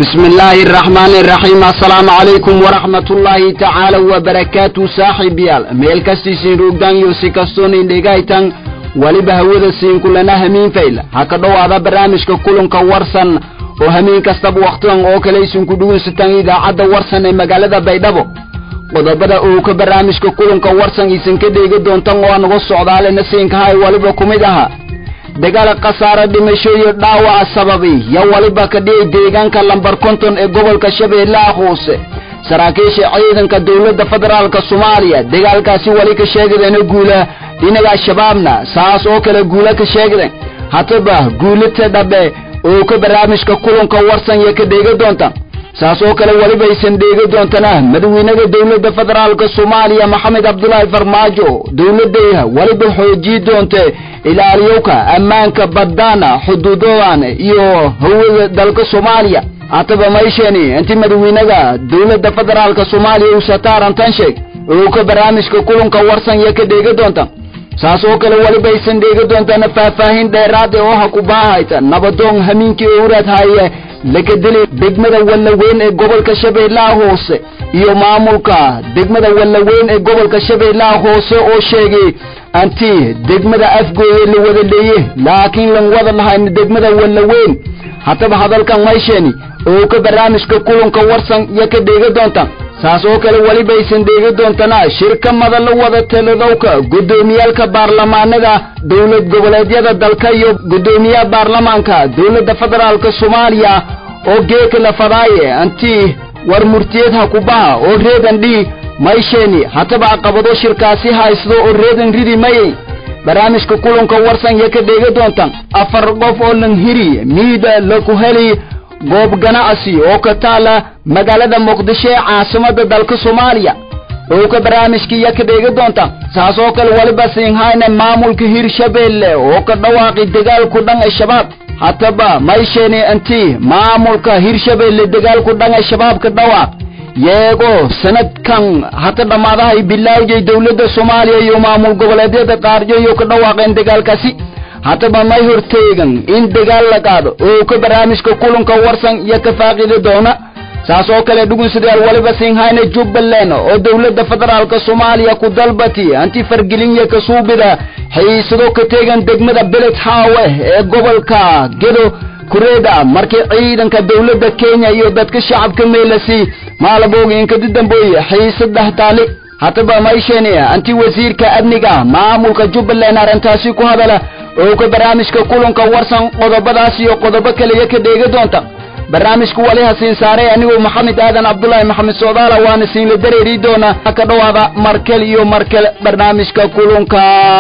بسم الله الرحمن الرحيم السلام عليكم ورحمة الله تعالى وبركاته صاحب يال ميل كستيسين روغدان يوسي كستوني ديغايتان ولبه هودا سين كلنا همين فيلا هكذا هذا برامج كلن كورسن وهمين كستب وقتان او كليسن كدون ستان إذا عد ورسن مقالة بيدابو وضبدا او كبرامج كلن كورسن يسن كديغ دونتان وانغص عدالة نسين كهاي ولبه كميدها dagaal qasaare dhimasho iyo dhaawac sababi ya waliba ka dhigay deegaanka lambar 50 ee gobolka Shabeellaha Hoose saraakiisha ciidanka dawladda federaalka Soomaaliya dagaalkaasi wali ka sheegeen guula dhinaca shabaabna saas oo kale guula ka sheegeen hataba guulita dhabe oo ka barnaamijka kulanka warsan iyo ka dhigay doonta saas oo kale waliba aysan dhigay doontana madaxweynaha dawladda federaalka Soomaaliya Maxamed Abdullaahi Farmaajo dawladda waliba xoojii doonta ilaaliyowka ammaanka badana xuduudadan iyo hawada dalka Soomaaliya ataba meeshani intii madaxweynaha dawladda federaalka Soomaaliya uu sataaran tan sheeg oo ka barnaamijka kulanka warsan iyo ka dhigay doonta saas oo kale waliba aysan dhigay doonta faahfaahin dheeraad ah oo ku baahayta nabadoon hamiinkii urad haye laga dilay degmada Walaweyn ee gobolka Shabeellaha Hoose iyo maamulka degmada Walaweyn ee gobolka Shabeellaha Hoose oo sheegay anti degmada afgooye la wada leeyahay laakiin lan wada lahayn degmada Walaweyn hataba hadalkan meeshani oo ka barnaamijka kulanka warsan iyo ka dhigay doonta saas oo kale waliba aysan dhigay doontana shirkadda la wada taladowka gudoomiyalka baarlamaanada dawlad goboleedyada dalka iyo gudoomiyaha baarlamaanka dawladda federaalka Soomaaliya oo geeka la fadaaye anti war murtiyada ku baa oo reedan dhii meeshani hataba aqabado shirkaasi haysto oo reedan ridi may barnaamijka kulanka warsan iyo ka dhigay doonta afar qof oo lan hiri miida la ku heli goob ganacsi oo ka taala magaalada Muqdisho ee caasimadda dalka Soomaaliya oo ka barnaamijkiisa ka dhigay doonta saas oo kale waliba siin hayna maamulka Hirshabeelle oo ka dhawaaqay dagaal ku dhan shabaab hataba meeshani anti maamulka Hirshabeelle dagaal ku dhan shabaab ka dhawaaq yeego sanadkan hata dhamaadahay bilaawday dawladda Soomaaliya iyo maamul goboleedyada qaarjo iyo ka dhawaaqeen dagaalkaasi hataba may horteegan in dagaal la qaado oo ka barnaamijka kulanka warsan iyo ka faaqido doona saas oo kale dhugunsidaal waliba siin hayna Jubbaland oo dawladda federaalka Soomaaliya ku dalbatay anti fargelinaya ka suubida xiisado ka teegan degmada Beled Haawe ee gobolka Gedo kureeda markii ciidanka dawladda Kenya iyo dadka shacabka meelasi maalabooga in ka dambeeyay xiisada taali hataba meeshani anti wasiirka amniga maamulka Jubbaland arintaasi ku hadala oo ka barnaamijka kulanka warsan qodobadaas iyo qodobo kale ka dhigay doonta barnaamijku wali hasiin saaray anigu Maxamed Aadan Abdullaahi Maxamed Soodaala waana siin la dareeri doona ka dhawaada markale iyo markale barnaamijka kulanka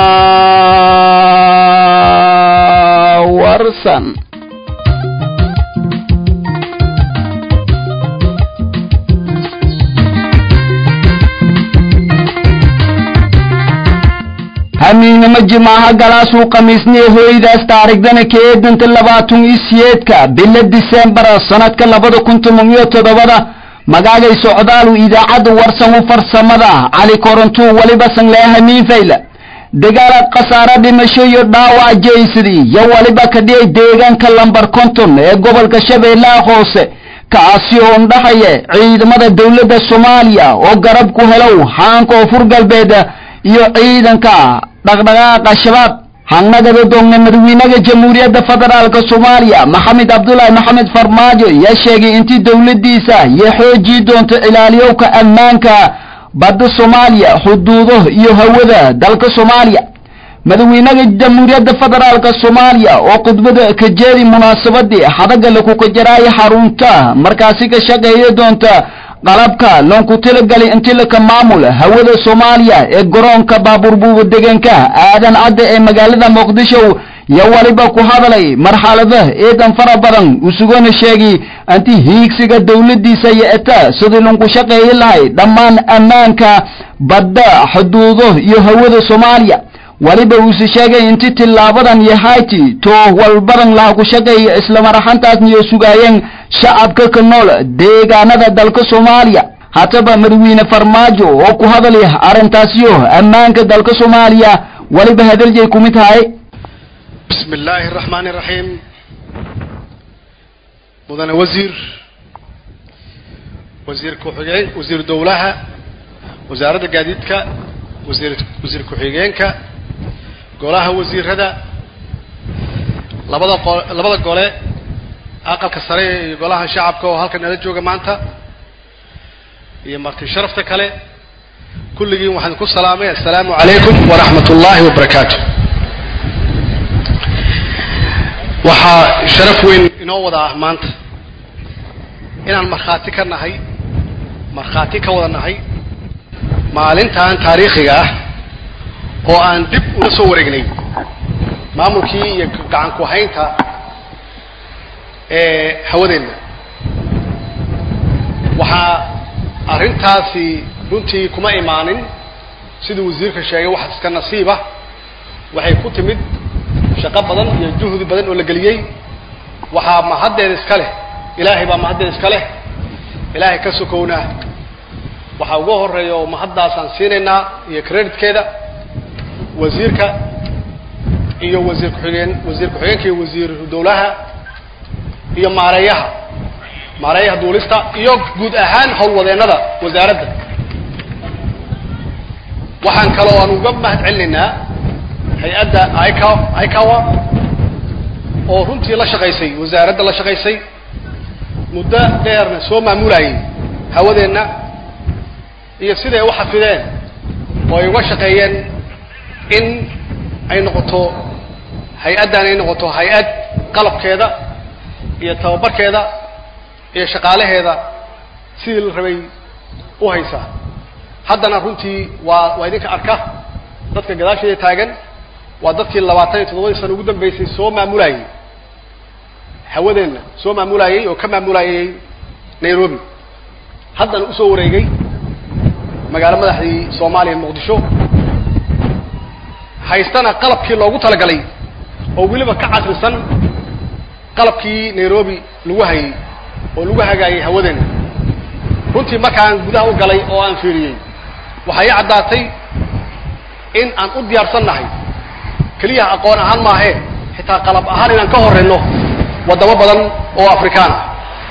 warsan همين مجمعها قلاسو قميسني هويداس تاريخدان كيدنت اللباتون إسيادكا بلا ديسمبر سنة كاللبادو كنت مميوتو دوادا مقاقي سعودالو إذا عدو ورسمو فرسمدا علي كورنتو ولباسن لها مين فيلا دقالا قصارة دمشيو داوا جيسدي يو ولبا كدي ديغان كاللمبر كنتون قبل كشبيلا خوصي كاسيون دحية عيد مدى دولة الصوماليا وقربكو هلو حانكو فرقل بيدا iyo ciidanka dhaqdhaqaaqa shabaab hanagada doonay madaxweynaha jamhuuriyadda federaalka Soomaaliya Maxamed Abdullaahi Maxamed Farmaajo yaa sheegay intii dawladdiisa ay xoojin doonto ilaaliyowka ammaanka badda Soomaaliya xuduudo iyo hawada dalka Soomaaliya madaxweynaha jamhuuriyadda federaalka Soomaaliya oo khudbada ka jeedi munaasabadii xadaga lagu kajaray xarunta markaasi ka shaqeeyo doonta qalabka loonku talagalay intii la ka maamul hawada Soomaaliya ee garoonka baabuur buuba deegaanka aadan cadde ee magaalada Muqdisho ya waliba ku hadalay marxalada eedan fara badan usugona sheegay anti hiigsiga dawladdiisa yeeta sidoo loonku shaqeeyay lahay dhammaan ammaanka badda xuduudo iyo hawada Soomaaliya waliba uu sheegay intii tilaabadan yahayti to walbadan la ku shaqeeyay isla marxantaasna iyo sugaayeen shacabka ka nool deegaanada dalka Soomaaliya hataba madaxweyne Farmaajo oo ku hadalay arintaasiyo ammaanka dalka Soomaaliya waliba hadaljay ku mid tahay bismillaahir rahmaanir rahiim mudane wasiir وزير كحجين وزير دولها وزارة جديدك وزير كحجينك قولها وزير هذا لبض قوله أقل كسري قولها شعبك وهلك نرجو جماعته يمرت شرفتك عليه كل يوم واحد كل سلامة السلام عليكم ورحمة الله وبركاته وحا شرف وين إنه مانت إن المرخاتي كنا هاي مرخاتي كوضنا هاي maalintan taariikhiga ah oo aan dib u soo wareegnay maamulkii iyo gacan ku haynta hawadeena waxa arintaasi runtii kuma imaanin sidoo wasiirka sheegay wax iska nasiib ah waxay ku timid shaqo badan iyo juhdi badan oo la galiyay waxa ma hadeed iska leh ilaahay baa ma hadeed iska leh ilaahay ka sokoona waxa ugu horeeyo ma haddaasaan siinayna iyo creditkeeda wasiirka iyo wasiir ku-xigeenka iyo wasiir dowlaha iyo maareeyaha duulista iyo guud ahaan howlwadeenada wasaaradda waxaan kaloo aan uga mahad celinaynaa hay-adda ICAWA oo runtii la shaqaysay wasaaradda la shaqaysay muddo dheerna soo maamulayay hawadeena iyo siday u xafideen oo ay uga shaqeeyeen in ay noqoto hay-addan ay noqoto hay-ad qalabkeeda iyo tababarkeeda iyo shaqaalaheeda sidii la rabay u haysa haddana runtii waa idinka arka dadka gadaasheeda taagan waa dadkii 27 sano ugu dambeysay soo maamulayay hawadeena soo maamulayay oo ka maamulayay Nairobi haddana u soo wareegay magaalo madaxdii Soomaaliya Muqdisho haystana qalabkii loogu talagalay oo waliba ka casrisan qalabkii Nairobi lagu hayay oo lagu hagaayay hawadeena runtii markaan gudaha u galay oo aan fiiriyay waxay caddaatay in aan u diyaarsanahay kaliya aqoon ahaan ma ahe xitaa qalab ahaan inaan ka horeyno wadamo badan oo Afrikaan ah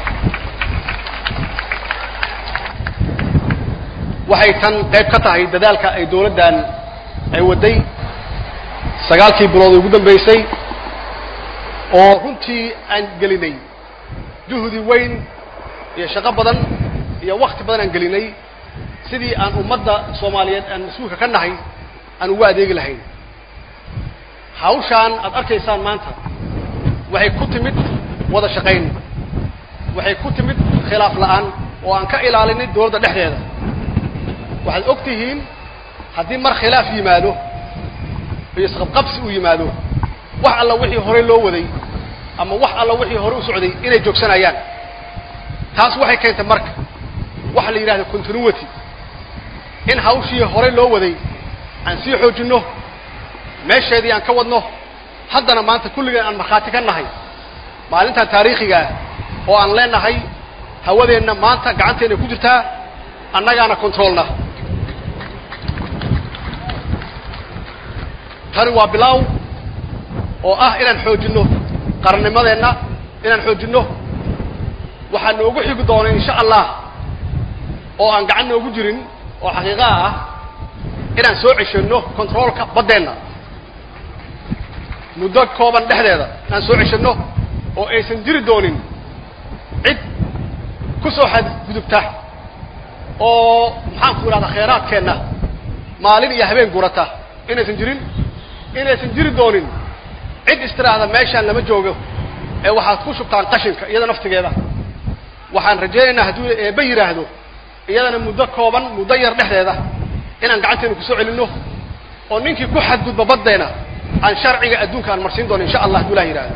waxay tan qayb ka tahay dadaalka ay dawladdan ay waday 9 bilood ugu dambeysay oo runtii aan gelinay juhdi weyn iyo shaqo badan iyo waqti badan aan gelinay sidii aan ummadda Soomaaliyeed aan mas'uulka ka nahay aan ugu adeegi lahayn hawshan aad arkaysaan maanta waxay ku timid wada shaqayn waxay ku timid khilaaf la'aan oo aan ka ilaalinay dawladda dhexdeeda waxaad ogtihiin haddii mar khilaaf yimaado iyo isqabqabsi uu yimaado wax alla wixii hore loo waday ama wax alla wixii hore u socday inay joogsanayaan taas waxay keentay marka waxa la yiraahdo continuity in hawshii hore loo waday aan sii xoojino meesheedii aan ka wadno haddana maanta kulligeen aan markhaati ka nahay maalinta taariikhiga oo aan leenahay hawadeena maanta gacanteena ku jirtaa annagaana controlna tani waa bilow oo ah inaan xoojino qarannimadeena inaan xoojino waxaan noogu xigi doonaa insha Allah oo aan gacan noogu jirin oo xaqiiqo ah inaan soo ceshino controlka badeena muddo kooban dhexdeeda aan soo ceshino oo aysan jiri doonin cid ku soo xadgudubta oo maxaan ku raada kheyraadkeena maalin iyo habeen gurata inaysan jiri doonin cid istiraada meeshaan lama joogo ee waxaad ku shubtaan qashinka iyada naftigeeda waxaan rajaynaynaa hadduu eeba yiraahdo iyadana muddo kooban muddo yar dhexdeeda inaan gacanteena ku soo celino oo ninkii ku xadgudba badeena aan sharciga adduunka aan marsiin doono insha Allah hadduu yiraahdo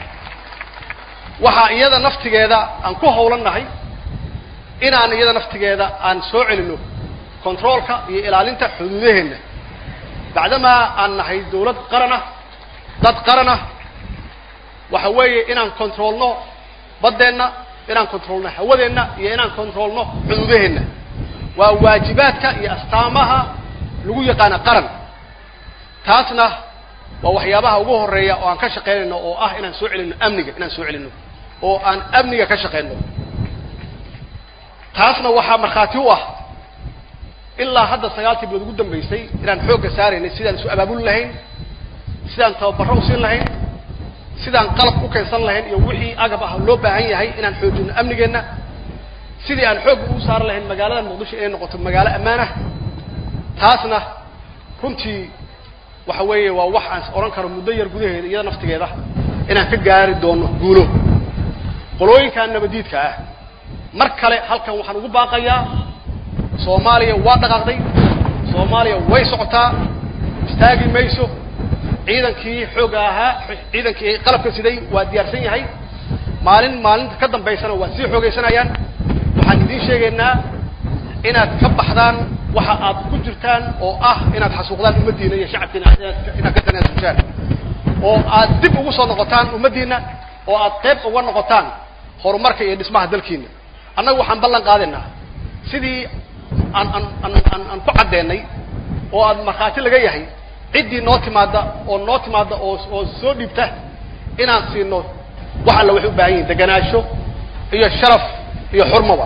waxa iyada naftigeeda aan ku howlanahay inaan iyada naftigeeda aan soo celino controlka iyo ilaalinta xuduudaheena bacdama aan nahay dawlad qarana dad qarana waxa weeye inaan controlno badeena inaan controlno hawadeena iyo inaan controlno xuduudaheena waa waajibaadka iyo astaamaha lagu yaqaan qaran taasna waa waxyaabaha ugu horeeya oo aan ka shaqeynayno oo ah inaan soo celino amniga oo aan amniga ka shaqeyno taasna waxaa markhaati u ah ilaa hadda 9 bilood ugu dambeysay inaan xoogga saaraynay sidaan isu abaabul lahayn sidaan tababarro u siin lahayn sidaan qalab u keensan lahayn iyo wixii agab ah loo baahan yahay inaan xoojino amnigeena sidii aan xoog u saar lahayn magaalada Muqdisho ee noqoto magaalo ammaan ah taasna runtii waxa weeye waa wax aan oran karo muddo yar gudaheeda iyada naftigeeda inaan ka gaari doono guulo qolooyinka nabadiidka ah mar kale halkan waxaan ugu baaqayaa Soomaaliya waa dhaqaaqday Soomaaliya way socotaa istaagi mayso ciidankii xoog ahaa ciidankii qalabka siday waa diyaarsan yahay maalinta ka dambeysana waa sii xoogaysanayaan waxaan idin sheegaynaa inaad ka baxdaan waxa aad ku jirtaan oo ah inaad xasuuqdaan umadiina iyo shacabkiina inaad ka tanaasushaan oo aad dib ugu soo noqotaan umadiina oo aad qayb uga noqotaan horumarka iyo dhismaha dalkiina annagu waxaan ballan qaadaynaa sidii aan ku cadeynay oo aad markhaati laga yahay ciddii noo timaada oo soo dhibta inaan siino wax alla wax u baahan yihiin deganaansho iyo sharaf iyo xurmaba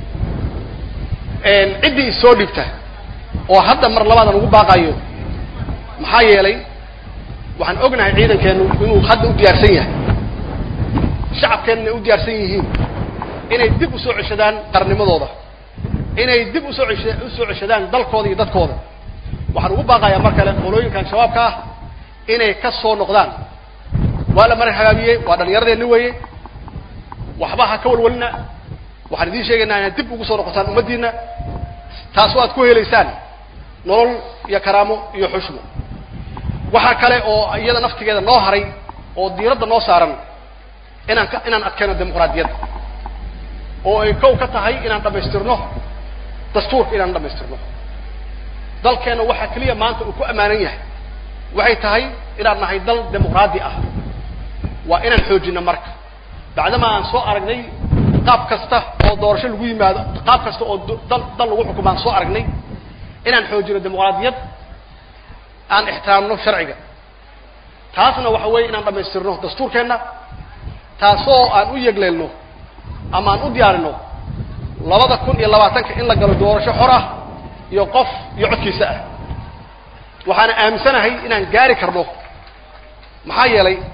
ciddii soo dhibta oo hadda mar labaadan ugu baaqayo maxaa yeelay waxaan ognahay ciidankeenu inuu hadda u diyaarsan yahay shacabkeena u diyaarsan yihiin inay dib u soo ceshadaan qarnimadooda inay dib u soo ceshadaan dalkooda iyo dadkooda waxaan ugu baaqayaa mar kale qolooyinkan shabaabka ah inay ka soo noqdaan waa la marin hagaagiyey waa dhalinyaradeenni weeye waxba ha ka walwalina waxaan idiin sheegaynaa inaad dib ugu soo noqotaan umadiina taas waad ku helaysaan nolol iyo karaamo iyo xushmo waxa kale oo iyada naftigeeda noo haray oo diiradda noo saaran inaan adkeeno dimuqraadiyadda oo ay kow ka tahay inaan dhamaystirno dastuurka inaan dhamaystirno dalkeena waxa kaliya maanta uu ku amaanan yahay waxay tahay inaan nahay dal dimuqraadi ah waa inaan xoojino marka bacdama aan soo aragnay qaab kasta oo doorasho lagu yimaado qaab kasta oo dal lagu xukumaan soo aragnay inaan xoojino dimuqraadiyad aan ixtiraamno sharciga taasna waxa weeye inaan dhamaystirno dastuurkeena taasoo aan u yegleelno ama aan u diyaarino 2020 in la galo doorasho xor ah iyo qof iyo codkiisa ah waxaana aaminsanahay inaan gaari karno maxaa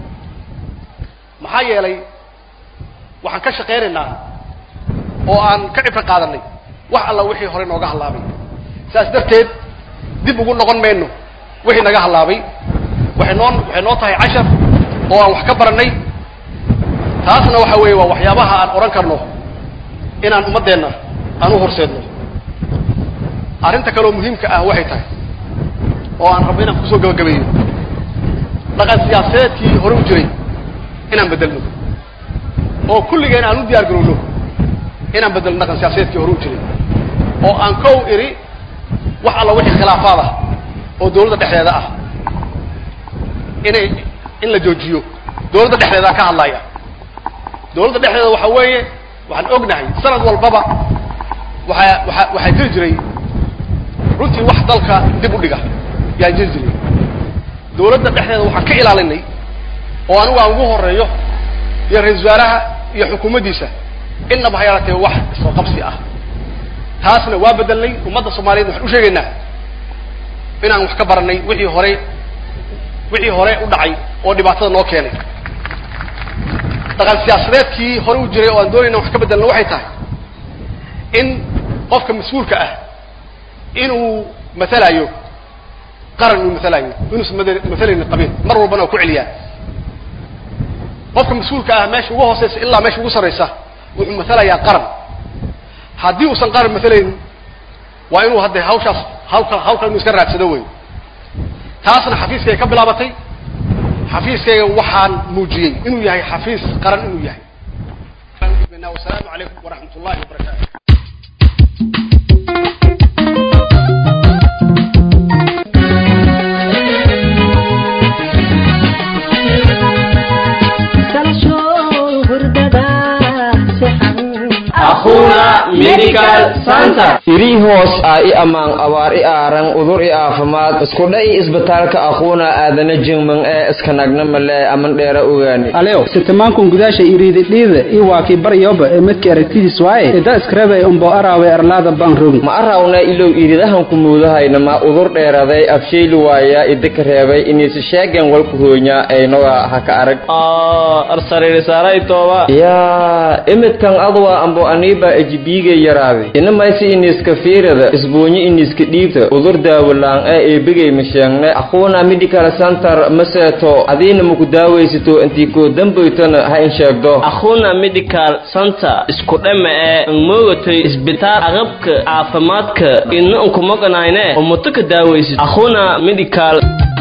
yeelay waxaan ka shaqeynaynaa oo aan ka cibro qaadanay wax alla wixii hore nooga halaabay saas darteed dib ugu noqon mayno wixii naga halaabay waxay noo tahay cashar oo aan wax ka baranay taasna waxa weeye waa waxyaabaha aan oran karno inaan ummadeena aan u horseedno arrinta kale oo muhiimka ah waxay tahay oo aan rabno inaan kusoo gabagabeeyo dhaqan siyaasadeedkii hore u jiray inaan bedelno oo kulligeen aan u diyaar garowno inaan bedelno dhaqan siyaasadeedkii hore u jiray oo aan kow iri wax alla wixii khilaafaad ah oo dawladda dhexdeeda ah in la joojiyo dawladda dhexdeeda ka hadlaya dawladda dhexdeeda waxa weeye waxaan ognahay sanad walbaba waxa jiri jiray runtii wax dalka dib u dhiga yaa jiri jiray dawladda dhexdeeda waxaan ka ilaalinay oo anigu aan ugu horeeyo iyo ra'iisul wasaaraha iyo xukuumaddiisa inaba ha yaraatee wax soo qabsi ah taasna waa bedelnay ummadda Soomaaliyeed waxaan u sheegaynaa inaan wax ka baranay wixii hore u dhacay oo dhibaatada noo keenay dhaqan siyaasadeedkii hore u jiray oo aan doonayna wax ka bedelno waxay tahay in qofka mas'uulka ah inuu matalayo qaran uu matalayo inuu matalayo qabiil mar walbana ku celiyaa qofka mas'uulka ah meesha ugu hooseysa ilaa meesha ugu sareysa wuxuu matalayaa qaran haddii uusan qaran matalayn waa inuu hadda hawshaas inuu iska raadsado wey taasna xafiiskay ka bilaabatay xafiiskayga waxaan muujiyey inuu yahay xafiis qaran inuu yahay wasalaamu calaykum waraxmatullaahi wabarakaatu أخو Akuna Medical Center. Iri hoos ay amang awaar i arang udur i aafamaad isku dhay isbitaalka Akuna aadana jingman ee iskanagna male aman dheera ogaani aleo sitamaanku gudaasha iriidida i waaki baryoba ee midka aragtidiis waaye ida iskarabay umbo araawe arlaada banrogi ma arawna ilow iridahan ku muudahayna ma udur dheeraday afshayli waaya idika reebay inaysi sheegan walku hoonya ay noga haka arag arsariir saaray tooba ya imidkan adwa ambo aniba ejibiga yaraaday ina maysi iniska fiirada isboonyi iniska dhiibta udur daawalaan ee bigay masheegne Akuna Medical Center maseeto adina muku daawaysato intii ko dambaytana ha in sheegdo Akuna Medical Center isku dhama ee moogatay isbitaal agabka caafimaadka inna ku maqanaayne oo mutaka daawaysato Akuna Medical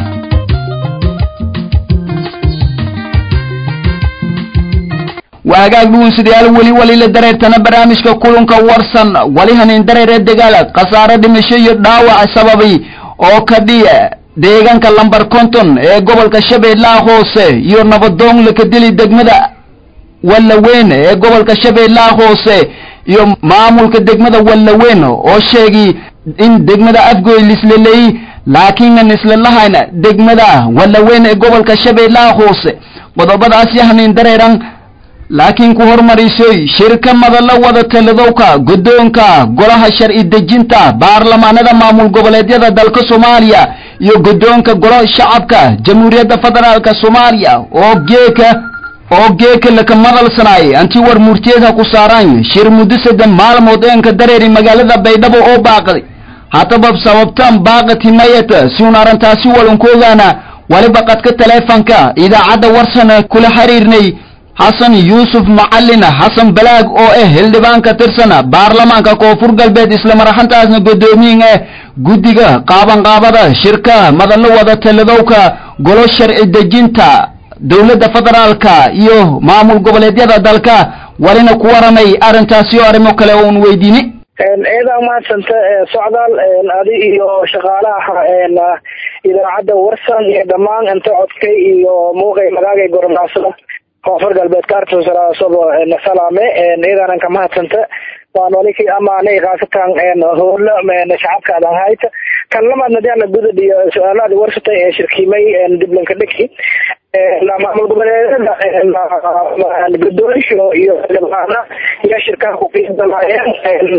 waagaag dhuunsidayaal weli la dareertana barnaamijka kulanka warsan wali hanin dareere dagaal qasaare dhimasho iyo dhaawac sababay oo ka dhiya deegaanka lambar 50 ee gobolka Shabeellaha Hoose iyo nabadoon la ka dilay degmada Wallaweyn ee gobolka Shabeellaha Hoose iyo maamulka degmada Wallaweyn oo sheegay in degmada Afgoy lislelay laakiin isla lahayna degmada Wallaweyn ee gobolka Shabeellaha Hoose qodobadaas yahanin dareeran laakiin ku hormarisay shirka madalla wada taladowka gudoonka golaha sharci dejinta baarlamaanada maamul goboleedyada dalka Soomaaliya iyo gudoonka golaha shacabka jamhuuriyadda federaalka Soomaaliya oo geeka la kamadalsanay anti war murtiyada ku saaran shir muddo maalmood ka dareeri magaalada Baydhabo oo baaqday haddaba sababtan baaqati mayata si unarantaasi walankoogaana waliba qadka teleefanka idaacadda warsan kula xiriirnay حسن يوسف معلن حسن بلاغ او هلدبان كترسنا بارلمانكا كوفور galbeed isla maraxantaasna gudoomiye gudiga qaabanqaabada shirka madallo wada taladowka golo sharci dejinta dawladda federaalka iyo maamul goboleedyada dalka walina ku waramay arintaasi oo arimo kale oo weydiini eeda ma santa socdaal adi iyo shaqaalaha idaacadda warsan iyo dhamaan inta codkay iyo muuqay magaagay gornaasada koonfur galbeed kaarto salaasado salaame eedan ka mahadsanta waan waliki amaanay qaasatan howla shacabka ahayd kan lama dadana gudub iyo su'aalaha warsatay ee shirkimay diblanka dhigti maamul goboleedyada gudoomiye iyo xildhibaana iyo shirkadaha ku qiimeeyeen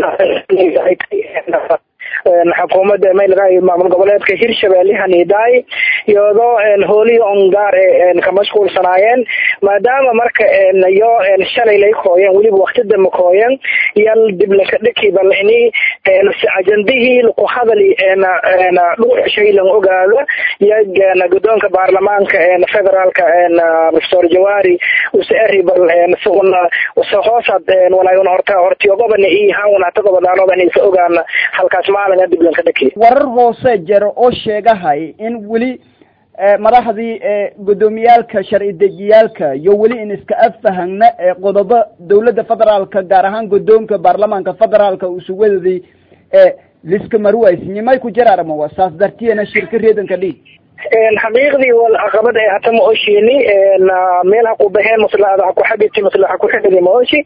xukuumadda meelgaay maamul goboleedka Hirshabeelle haniiday iyadoo hooliyo ongaar ka mashquulsanaayeen maadaama marka iyo shalay lay qooyeen waliba waqtida ma qooyeen yal dib la kadhiki balini ajandihii ku hadali dhuuc shay lan ogaado yaana gudoonka baarlamaanka federaalka Mr. Jawari usari bal suuna wasaxoosad walaayun hortiyo gobol iyo hawana tagabadaano bani ogaana halkaas warar hoose jiro oo sheegahay in weli madaxdii gudoomiyaalka sharci dejiyaalka iyo weli in iska afahagna qodobo dawladda federaalka gaar ahaan gudoonka baarlamaanka federaalka uu suwaday liska marwaysinimay ku jiraarmo wasaas dartiina shirka reedanka dhig حقيقي والعقبات هتم أشيني ميلها قبهين مثل حبيتي مثل حبيتي موشي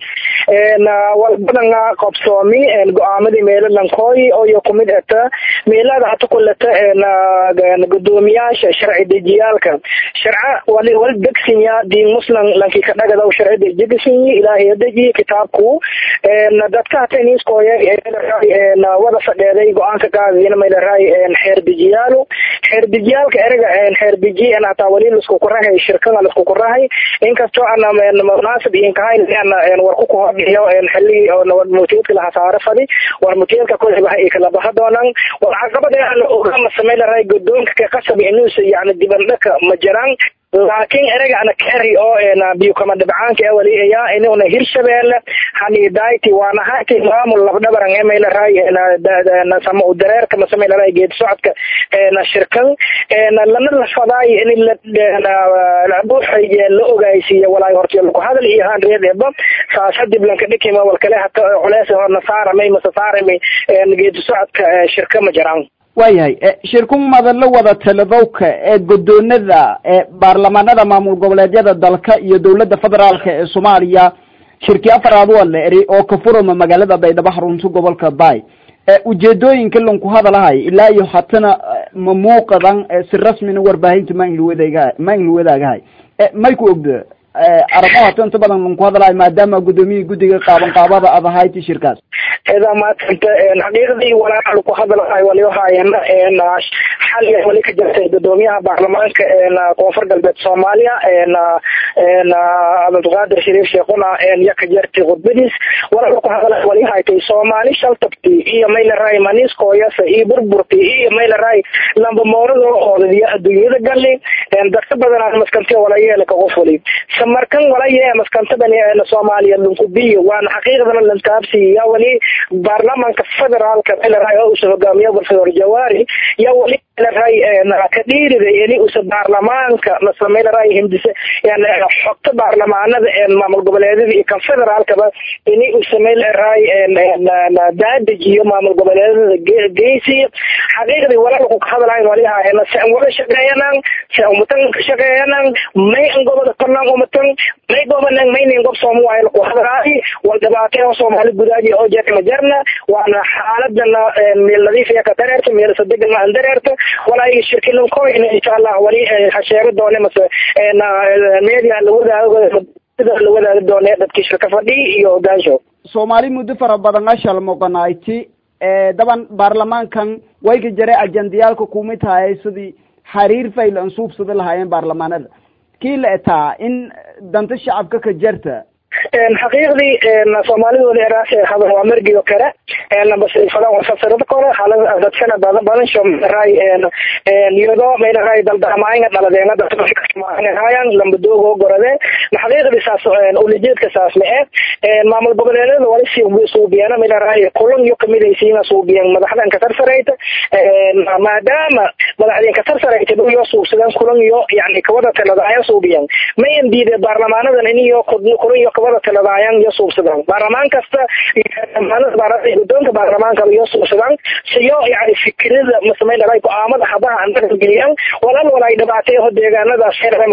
والبدن قبصومي عملي ميل لنقوي أو يقومي أتا ميلا هتقول لتا قدومياش شرع ديجيالك شرع والدكسينيا دي مسلم لكي كذا كذا وشرع ديجيسيني إلهي ديجي كتابكو ندتك تنيس كوي وضع سجادي قانك كذا ميل راي حير ديجيالو حير ديجيالك erga xerbiji ana tawaliil isku qorahay shirkada isku qorahay inkastoo ana munaasib in kahay ana war ku koobiyo xilli oo nabad muutiidka la saarafadi war muutiidka ku xibay kala bahadoonan war caqabada aan uga sameeyay gudoonka ka qasab inuu yaani dibandaka majaraan laakiin erga ana kari oo biyo kama dabcaanka awaliya inuu Hirshabeelle haniidayti waana haati maamul labdabaran email raay na sama u dareerka ma sameeyay raay geed socodka shirkan lana la faday in la buuxay la ogaysiyo walaay hortiyo ku hadal iyo haan reedeba saasad diblanka dhikima wal kale hata culays oo nasaara may masaarimay geed socodka shirka ma jiraan waayahay shirku madallo wada taladowka ee gudoonada baarlamaanada maamul goboleedyada dalka iyo dawladda federaalka ee Soomaaliya shirki afaraad wala eri oo ka furama magaalada Baydhabo xarunta gobolka Bay ujeedooyinka lanku hadalahay ilaa iyo hatana ma muuqadan si rasmi ah warbaahinta ma in wadaagahay may ku ogdo arbaha tan badan lanku hadalahay maadaama gudoomiye gudiga qaabada adahayti shirkaas إذا ما كنت حقيقة ولا على هذا الحي وليها إن حل وليك جلسة دوميها برلمان كونفر قلب الصوماليا إن عبد القادر شريف شيخنا إن يكجرت غدبنيس ولا على هذا وليها كي صومالي شلتبتي إيه ميل الرأي مانيس كويس إيه بربرتي إيه ميل الرأي لما مورد أو الدنيا قالي إن درس بدنا مسكنتي ولا يلك غفولي سمركن ولا يه مسكنت بني الصوماليا لنكبيه وأنا حقيقة من الانتابسي يا ولي برلمان كفدرال كبير رأي أوسف جامعة بالفدر الجواري يا ولي رأي كثير يعني أوسف برلمان كمثلا ميل رأي هندسة يعني حط برلمان هذا ما مقبل هذا كفدرال كبير يعني أوسف ميل رأي داد جيو ما مقبل هذا جيسي حقيقة ولا لقوك هذا العين وليها أنا سأمر شقيانا سأمتن شقيانا ما ينقبل قرنا ومتن ما يقبل ما ينقبل صوموا على لقوك هذا العين والدباكين صوم على الجداجي أو جات مجرنا وأنا حالتنا من الذي فيها كترت من الصدق ما عندرت ولا أي شركة لهم كوين إن شاء الله ولي حشير الدولة مثلا الميديا اللي وده الدولة بتكشف كفدي يودانشو Soomaali muddo fara badan ashal moqonayti daban baarlamaankan way ka jiray ajandiyalka kumitahay sidii xariir fayl aan suubsada lahaayeen baarlamaanada kii la etaa in danta shacabka ka jirta حقيقي Soomaalidu wali raasay hada waa margiyo kale bas falan wasafirada kale xaalada dadkana badan shom raay niyodo meel raay daldamaayna dhaladeena dadka hayaan lambadoogo gorade xaqiiqdi saas ulijeedka saas maamul goboleedyada wali si suubiyana meel raay kulun iyo kamidaysiina suubiyan madaxdan ka tarsareeyta maadaama madaxdan ka tarsareeyta iyo suubsadan kulun iyo yani kawada taladaaya suubiyan ma indiide baarlamaanadan iniyo kulun iyo wada taladaayaan iyo suubsadaan baarlamaan kasta guddoonka baarlamaanka iyo suubsadaan siyo yani fikrada mas'uuliyadda ay go'aamada habaha andaga geliyaan walaa dhibaatay deegaanada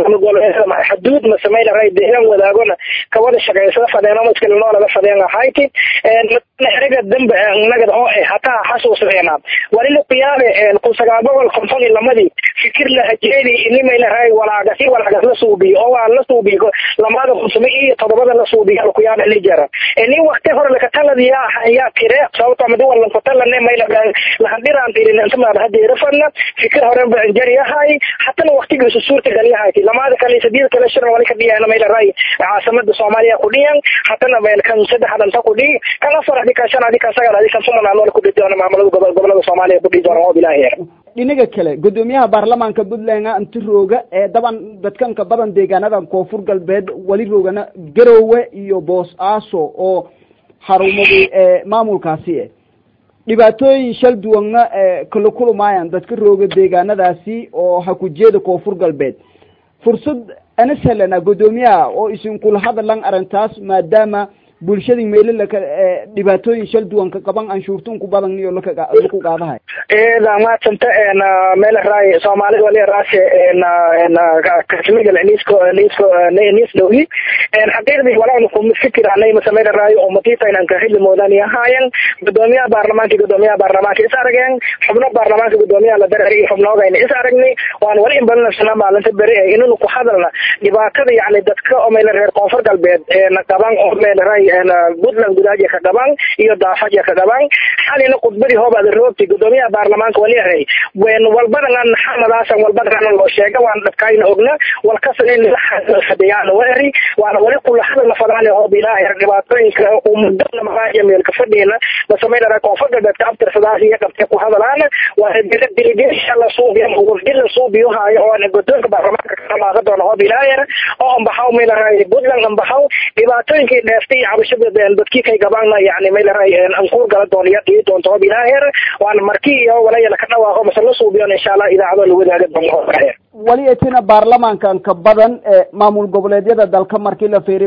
xuduud mas'uuliyadda ay deegaan wadaagona ka wada shaqeysada fadhiyaan iskala noolada fadhiyaan hayti nahriga dambe nagad oo hataa xasuusayna wali qiyaame qosagaabol konton lamadi fikir la hajeedi inima ilaahay walaagasi la suubiyo oo la suubiyo lamada qosmay todobada la suubiyo ku yaab li jara ini waqti hore la taladiya ya tire sababta madu wala ku talane mayla la handiraan dirin inta ma hadeera fadna fikir hore baan jariyahay hatta waqtiga suurta galiyahay lamada kale sidii kale shirin wali ka dhiyana mayla raay caasimada Soomaaliya ku dhiyan hatta meel kan saddexdan ta ku dhii kana faradi ka shan adika sagal adika suman aan ku dhiyana maamulada gobolada Soomaaliya ku dhiyana oo bilaaheer dhinaga kale gudoomiyaha baarlamaanka Puntland inta rooga daban dadkan ka badan deegaanada koonfur galbeed wali roogana Garowe iyo Boosaaso oo xarumadii maamulkaasi dhibaatooyin shal duwana kala kulmayaan dadka rooga deegaanadaasi oo ha ku jeeda koonfur galbeed fursad ana salana gudoomiyaha oo isin kula hadlan arintaas maadaama bulshada meelada dhibaatooyin shal duwan ka qaban anshuurtun ku badan iyo la ku qaadahay ma tanta meel raay Soomaalidu wali raasay kasmiga niis dawli xaqiiqdi walaa ku fikir aanay mas'uuliyad raay oo matita inaan ka xil moodaan yahayan gudoomiyaha baarlamaanka is arageen xubno baarlamaanka gudoomiyaha la dareeray xubnooda in is aragnay waan wali in badan sana maalinta bari inuu ku hadalna dhibaatada yani dadka oo meel reer koonfur galbeed qaban oo meel raay Puntland gudaaji ka qaban iyo daafaja ka qaban xalina qudbadi hoobaad roobti gudoomiyaha baarlamaanka wali yahay ween walbadan xamadaasan walbadan loo sheegay waan dadkayna ogna walkasan in la xadiyaan wari waan wali kullu hadal fadaan oo bilaahi dhibaatooyinka oo muddo ma meel ka fadhiyana masameeyna koonfur galbeed ka abtirsadaas iyo qabtay ku hadalaan waa delegation la suubiyo oo dil suubiyo haay oo guddoonka baarlamaanka ka qaadan doona oo bilaahi oo ambaxaw meel raay Puntland ambaxaw dhibaatooyinka dheeftay cabashada dadkii kay gabaana yani meel raay aan ku gala doonaya doonto bilaahi waan markii iyo walaayada ka dhawaaqo mas'uul suubiyo insha Allah idaacada lagu wadaaga doono wali etina baarlamaankan ka badan maamul goboleedyada dalka markii la feeray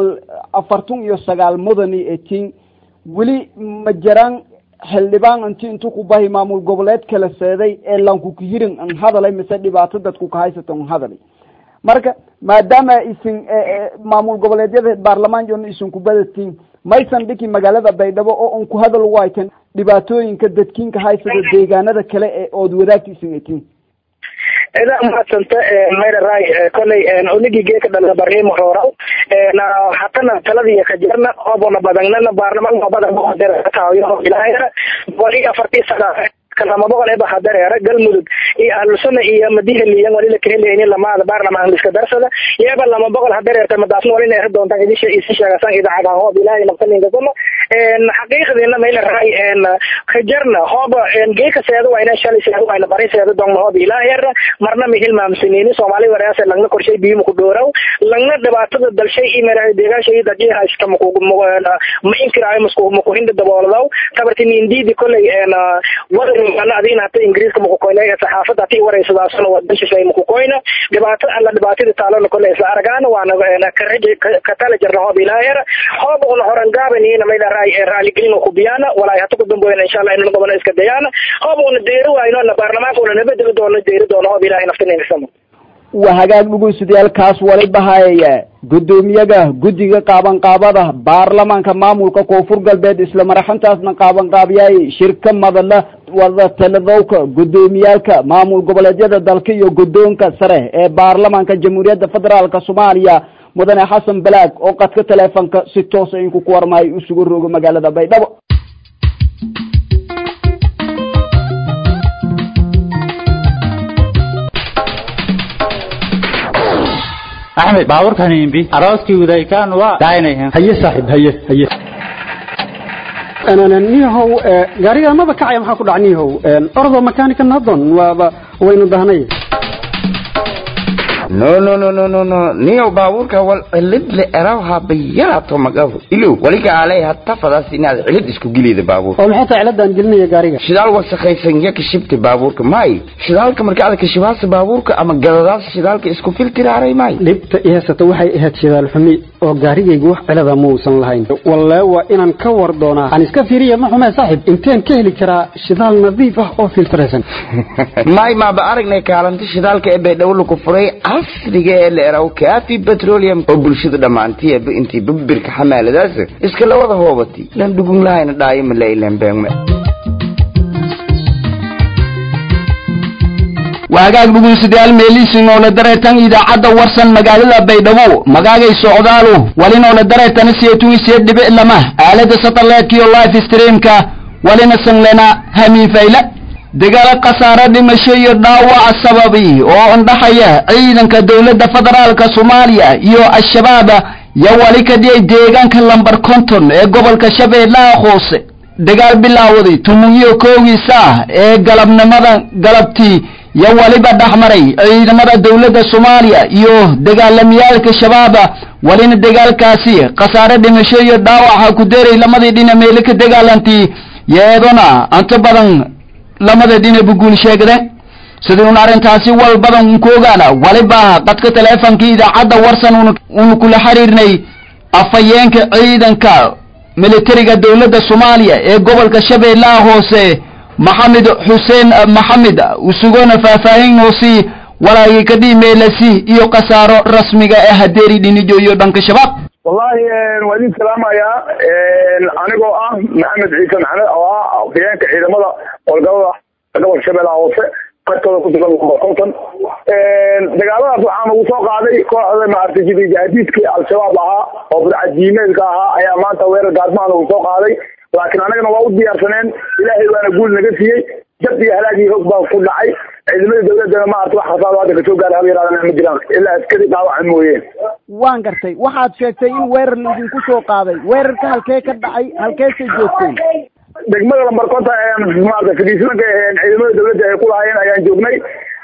149 mudani etin wali ma jiraan xildhibaan intuu ku bahi maamul goboleed kala seeday ee lanku ku yirin an hadalay mise dhibaato dadku ka haysato hadalay marka maadaama isin maamul goboleedyada baarlamaanka isin ku badatiin maysan dhiki magaalada Baydhabo oo aan ku hadal waaytan dhibaatooyinka dadkiinka haysada deegaanada kale ee ood wadaagtiisin eetiin إذا ما سنت مير راي كل أولئك جيك دل بريم خورا حتى نتلاقي كجرنا أبونا بدنا بارلمان بدنا بقدر تاويه إلهي ولي أفرتي سنة كلام بقول إيه بحضر يا رجال مدد إيه السنة إيه مديه اللي يوم ولي كهلي إني لما بارلمان لسه درسنا يا بل لما بقول حضر يا تم داسن ولي نهر دون تاني شيء إيش عشان إذا عدا هو بلاي نقطة نقطة إن حقيقة إن ميل الرأي إن خجرنا هو إن جيك سيادو وين شال سيادو وين بري سيادو دون هو بلاي مرنا مهل مامسيني سومالي ورأس لعنا كل شيء بيم كدورو لعنا دبعت دل شيء ميرا ديجا شيء دقي هاش كم ما يمكن أي مكوهين دبوا لو تبرتني إندي بكل إن أنا أدين حتى إنجليز كمكوكوينا الصحافة تأتي ورئيس الوزراء ودش شيء مكوكوينا دبعت التعلم كل إسرائيل وأنا كرج كتال جرها بلاير هو بقول هرنجابني نميل رأي جرين وكوبيانا ولا يحتكم بين إن شاء الله إنه قبنا إسكديانا هو بقول ديرو أينو البرلمان ولا نبدأ دون ديرو هو بلاير نفتني نسمع وهاجاك بقول سديال كاس ولا بهاي قدوميجا قديجا قابن قابضة بارلمان كمامول كوفر قلبي إسلام رحمتاس من قابن قابياي شركة مذلة وذا تلذوك قدوميالك مامول قبل جد دالكيو قدوم كسره بارلمان كجمهورية فدرال كصوماليا مدن حسن بلاك أو قد كتلفن كستوس إنكو كورماي أسقور روج مجال بيدبو أحمد باور كان ينبي أراسكي وذا كان وداينه هي صاحب هي أنا نيهو قاري ما بكعي ما حكوا عنيهو أرض مكانك النظن وين ضهني no نيو باورك والعلد لأراوها بياتو مقافو إلو وليك عليها تفضل سيناد علد اسكو قليد باور ومحيطة علد أن قلني يا قاريقا شدال وسخيسن يك شبت باورك ماي شدالك مركعلك شباس باورك أما قلداس شدالك اسكو فلتر عري ماي لبت إيه ستوحي إيه شدال حمي وقاريقا يقوح على ذا موسن لهين والله وإنا نكور دونا عن اسكافيريا ما حما صاحب انتين كهلي كرا شدال نظيفة أو فلترسن ماي ما بأرقنا كالانت شدالك إبه دولك فري عصرية اللي راو كافي بتروليوم او بلشده dhamaantii intii babirka xamaaladaas iska la wada hoobati lan dugun lahayn daayim leeylan baan waagaag dhugun sidaal meelisin oo la dareetan idaacada warsan magaalada Baydhabo magaagay socdaalo walina oo la dareetan dhibic lama aalada satellite iyo live streamka walina sanglena hami fayla dagaal qasaare dhimasho iyo dhaawac sababi oo indhaxaya ciidanka dawladda federaalka Soomaaliya iyo al-shabaab ya wali ka dhigay deegaanka lambar 50 ee gobolka Shabeellaha Hoose dagaal bilaawday 11 saac ee galabtii ya waliba dhaxmaray ciidamada dawladda Soomaaliya iyo dagaalamyaalka shabaab walina dagaalkaasi qasaare dhimasho iyo dhaawac ku deeray lamadii dhinac meel ka dagaalantii yeedona anta badan lamada dhinac buguul sheegay sidoo arintaasi wal badan ku ogaana waliba qadka teleefanka idaacada warsan uu kula xiriirnay afayeenka ciidanka militariga dawladda Soomaaliya ee gobolka Shabeellaha Hoose Maxamed Xuseen Maxamed usugona faahfaahin noosi walaayay ka dhimeelasi iyo qasaaro rasmiga ah hadeeri dhinijo iyo dhanka shabaab wallahi wadi salaamaya anigoo ah Maxamed Ciise Maxamed oo ah afayeenka ciidamada qolgada gobolka Shabeellaha Hoose qadkooda ku sugan konton dagaaladaas waxaan ugu soo qaaday kooxda maartijida jihadiidkii al-shabaab ahaa oo badcadiimeedka ahaa ayaa maanta weerar gaadmaan ugu soo qaaday laakiin anagana waa u diyaarsaneen ilaahay waana guul naga siiyey jab iyo halaagii hoog baa ku dhacay ciidamada dawladda maarta wax khasaaro hadda ka soo gaaray hal yaraadana ma jiraan ilaa askari dhaawac mooyeen waan gartay waxaad sheegtay in weerar idinku soo qaaday weerarka halkee ka dhacay halkeesay joogtay degmada lambar 50 ayaan maarta fadhiisanka ciidamada dawladda ay ku lahaayeen ayaan joognay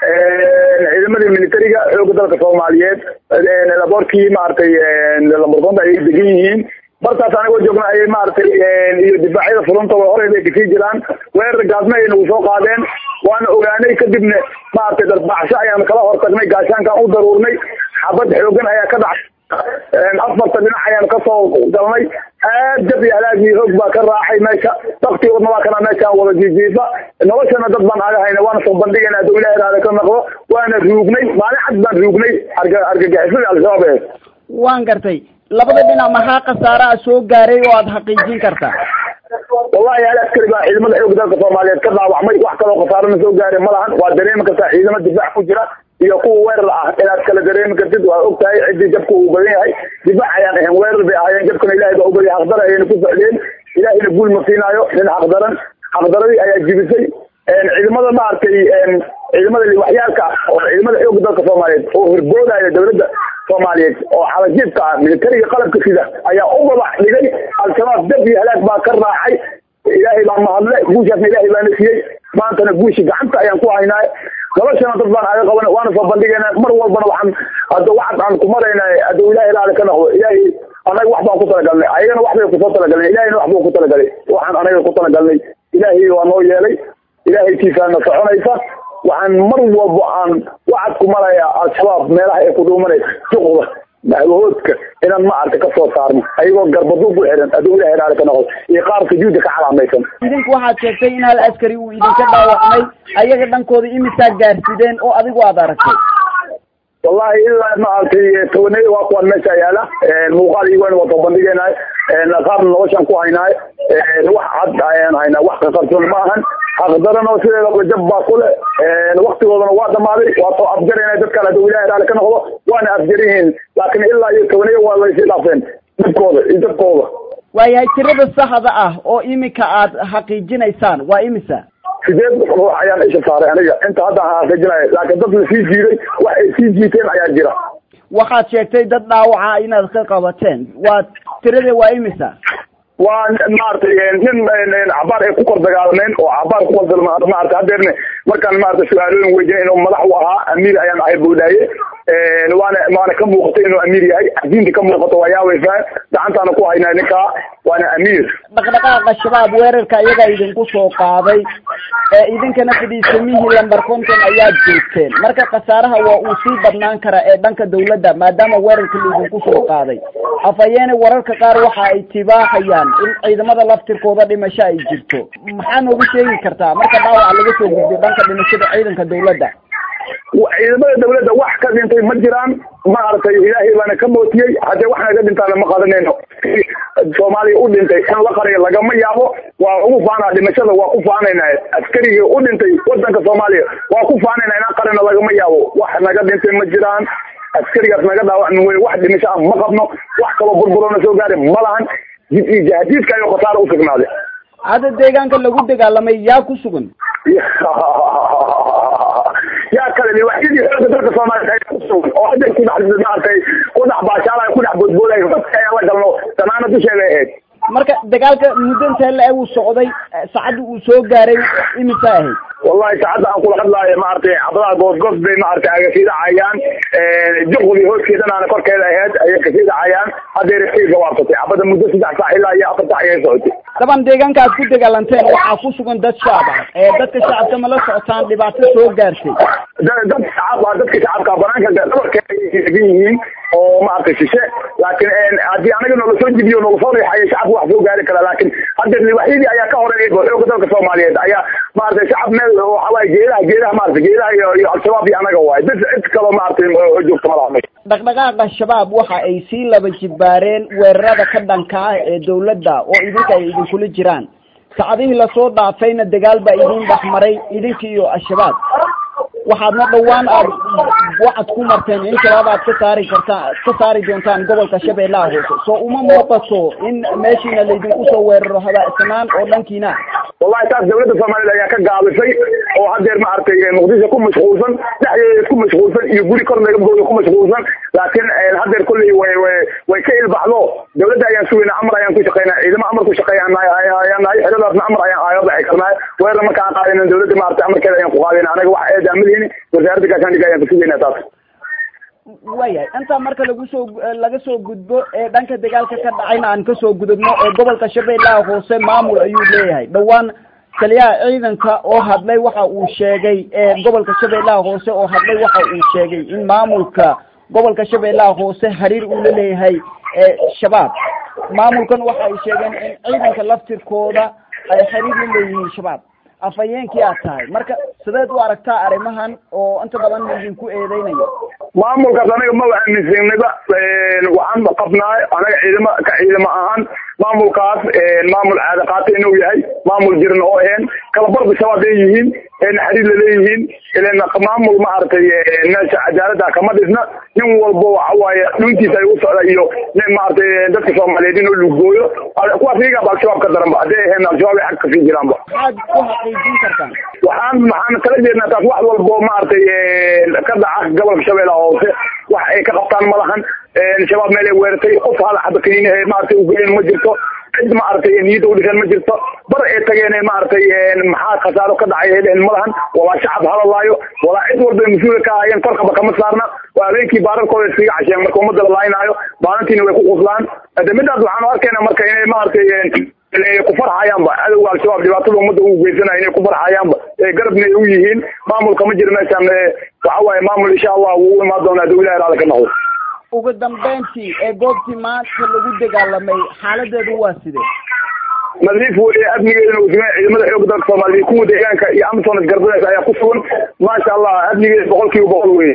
ciidamada militariga xoogga dalka Soomaaliyeed laborkii maartay lambar 50 ay degan yihiin bartaas anagoo joogna ay maartay iyo difaacyada furunta way hore ay ka jiraan weerar gaadma ay nagu soo qaadeen waana ogaanay kadibna maartay dalbaxsho ayaan kala hortagnay gaashaankan u daruurnay xabad xoogan ayaa ka dhacay afarta dhinac ayaan kasoo galnay aad jab iyo halaag iyo hoog baa ka raacay meesha daktigoodna waa kana meeshaan wada jiijiifa noloshana dad baan aga hayna waana soo bandhigayna hadduu ilaah iraada ka naqdo waana ruugnay maalin cad baan ruugnay argagixisada al-shabaab waan gartay labada dhinac maxaa khasaaraha soo gaaray oo aad xaqiijin kartaa wallahi hal askari baa ciidamada xoogga dalka Soomaaliyeed ka dhaawacmay wax kale oo khasaaro soo gaaray ma lahan waa dareemi kartaa ciidamada difaac ku jira iyo kuwa weerar ah inaad kala dareemi kartid waa ogtahay cidii jabku uu badan yahay difaac ayaan ahayn weerar bay ahaayeen jabkana ilaahay baa u bari xaqdar ayayna ku socdeen ilaahayna guul ma siinaayo nin xaqdaradii ayaa jibisay ciidamada maartay ciidamada waxyaalka oo ciidamada xoogga dalka Soomaaliyeed oo horboodaya dawladda Soomaaliyeed oo xalajidka militariga qalabka sida ayaa u wadax dhigay al-shabaab dab iyo halaag baa ka raacay ilaahay baa mahadle guushaasna ilaahay baa nasiyey maantana guushi gacanta ayaan ku haynaa noloshana dad baan aga qaban waana soo bandhigaynaa mar walbana waxaan hadda waxaad aan ku maraynaa hadduu ilaahay ilaali ka noqdo ilaahay anaga wax baan ku talagalnay ayagana wax bay kusoo talagalnay ilaahayna wax buu ku talagalay waxaan anaga ku talagalnay ilaahay waa noo yeelay ilaahay tiisaana soconaysa waxaan mar walba aan wacad ku marayaa al-shabaab meelaha ay ku dhuumanaysa juqda mahwoodka inaan ma arka ka soo saarno ayagoo garbadu ku xiran hadduu ilaahay ilaali ka noqdo iyo qaar sujuudda ka calaamaysan idinku waxaad sheegtay in hal askari uu idinka dhaawacmay ayaga dhankooda imisaa gaarsideen oo adigu aad aragtay والله إلا ما أرتي توني وأقوى المسائل مقال يوين وطبندينا نقابل نوشان كوهينا واحد هنا واحد قصر معهن أقدرنا وسيلة وجب كله الوقت وضنا واحد مالي وأطو أفجرين يتذكر هذا ولاية على كنه وأنا أفجرين لكن إلا يتوني ولا يصير فين يتقوله ويا ترى الصحة أو إمك عاد حقيقين إنسان وإمسا sideed ruux ayaan isha saaray aniga inta hadda aan xaqiijinay laakiin dad la sii jiiday waxay sii jiiteen ayaa jira waxaad sheegtay dad dhaawaca inaad ka qabateen waa tirade waa imisa waa maartay nin cabaar ay ku kor dagaalameen oo cabaar ku kor maartay hadeerne markaan maartay su'aalooyin weydiin inuu madax u ahaa amiir ayaan ahay buudaaye waana ka muuqatay inuu amiir yahay diinta ka muuqato waa yaaweysaa gacantaana ku haynaa ninkaa waana amiir dhaqdhaqaaqa shabaab weerarka iyaga idinku soo qaaday idinkana fadhiisamihii lambar konton ayaad joogteen marka khasaaraha waa uu sii badnaan karaa ee dhanka dawladda maadaama weerarka idinku soo qaaday afhayeene wararka qaar waxa ay tibaaxayaan in ciidamada laftirkooda dhimasho ay jirto maxaa noogu sheegi kartaa marka dhaawaca laga soo gudbiyo dhanka dhimashada ciidanka dawladda ciidamada dawladda wax ka dhintay ma jiraan maartay ilaahay baana ka mootiyey hadee wax naga dhintaan ma qadanayno Soomaaliya u dhintay in la qariyo lagama yaabo waa ugu faanaa dhimashada waa ku faanaynaa askariga u dhintay wadanka Soomaaliya waa ku faanaynaa in qarina lagama yaabo wax naga dhintay ma jiraan askarigaas naga dhaawacmin way wax dhimasho ah ma qabno wax kale burburona soo gaaray ma lahan jihadiiska ayo khasaar u sugnaaday hada deegaanka lagu dagaalamay yaa ku sugan yaa kale li waxidii xoogga dalka Soomaaliya ay ku sugan oo hadda ku dhaxbaashay ku dhaxbaashay ku dhaxboodbooday dadka ayaa la galno tamaanad u sheegay marka dagaalka muddo inta la uu socday saacadu uu soo gaaray imisa ahayd wallahi saacada aan kula hadlaayo ma artay cabdallah goosgoos bay ma artay aga sida cayaan juqdi hooskeedana aan korkeeda ahayd ay ka sida cayaan hadeer xiiga waafaqay abada muddo 3 saac ilaa iyo 4 saac ay socotay taban deegaanka aad ku dagaalanteen waxa ku sugan dad shacab ah dadka shacabka ma la socotaan dhibaato soo gaartay dadka shacabka banaanka dhabarka yihiin oo ma artay shishe laakiin hadii anaga noo soo jibiyo noo soo riixay shacab wax soo gaari kara laakiin hadda waxidii ayaa ka horeeyay xoogga dalka Soomaaliyeed ayaa ma artay shacab meel oo xaway geedaha ma artay geedaha iyo al-shabaab iyo anaga waay dad cid kale ma artay joogto ma lahayn dhaqdhaqaaqa shabaab waxa ay sii laba jibaareen weerarada ka dhanka ah ee dawladda oo idinka ay idinkula jiraan saacadihii la soo dhaafayna dagaal baa idin dhaxmaray idinka iyo al-shabaab waxaadna dhawaan aad wacad ku marteen in shabaab aad ka saari doontaan gobolka Shabeellaha Hoose soo uma muuqato in meeshiina la idinku soo weeraro habaasanaan oo dhankiina wallahi taas dawladda Soomaaliya ayaa ka gaabisay oo hadeer ma artay Muqdisho ku mashquulsan dhaxdeeda ku mashquulsan iyo guri kor laga boodo ku mashquulsan laakiin hadeer kulli way ka ilbaxdo dawladda ayaa suwina amar ayaan ku shaqeynaa ciidamo amar ku shaqeeyaan ayaan xiradaasna amar ayaan ayo baxay karnaa weerar ma ka qaadin dawladda ma artay amarkeeda ayaan ku qaadin anaga wax eed amriin wasaaradda gaashaandhigga ayaan ku sugeynaa taas waya inta marka laga soo gudbo ee dhanka dagaalka ka dhacayna aan ka soo gudubno ee gobolka Shabeellaha Hoose maamul ayuu leeyahay dhawaan taliyaha ciidanka oo hadlay waxa uu sheegay gobolka Shabeellaha Hoose oo hadlay waxa uu sheegay in maamulka gobolka shabeellaha hoose xiriir uu la leeyahay shabaab maamulkan waxa ay sheegeen in ciidanka laftirkooda ay xiriir la leeyihiin shabaab afayeenkii aad tahay marka sideed u aragtaa arrimahan oo inta badan idinku eedeynayo maamulkaas aniga ma aaminsanaba waxaan qabnaa anaga ciidamo ahaan maamulkaas maamul caada qaatay inuu yahay maamul jirna oo ahayn kala barba shabaab ay yihiin xiriir la leeyihiin ilaa maamul ma aragtay meesha cadaalada kama dhisna nin walba waxa waaye dhuntiisa ay u socda iyo nin ma aragtay dadka Soomaaliyeed inuu lugooyo kuwaas iyaga bal shabaab ka daran ba hadee ahayn shabaab ay xaq ka sii jiraan ba waxaan kala jeednaa taas wax walba ma aragtay ka dhaca gobolka Shabeellaha hoose wax ay ka qabtaan malahan shabaab meel ay weerartay qof hal xad keenay ma aragtay u geeyeen ma jirto cid ma aragtay niyada u dhigan ma jirto bar ay tageen ma aragtay maxaa khasaaro ka dhacay heleen malahan wala shacab hadalaayo wala cid walba mas'uul ka ahayeen farqaba kama saarna walaalkii baararkooda iska casheen marka umada la laaynayo baarantiina way ku qoslaan adamidaad waxaan arkaynaa marka inay ma aragtay ku farxayaan ba adawga shabaab dhibaatada umada uu geysanayo inay ku farxayaan ba garabna u yihiin maamulka ma jiro meeshan waxa waaye maamul insha Allah uu imaan doona dawladda raada ka noqdo ugu dambeyntii goobtii maanta lagu dagaalamay xaaladeedu waa sidee madriif wali abnigeena uu jimaac ciidamada xoog dalka Soomaaliya ku deegaanka iyo Amazon garbadeed ayaa ku sugan ma sha Allah abnigeena 100% weeye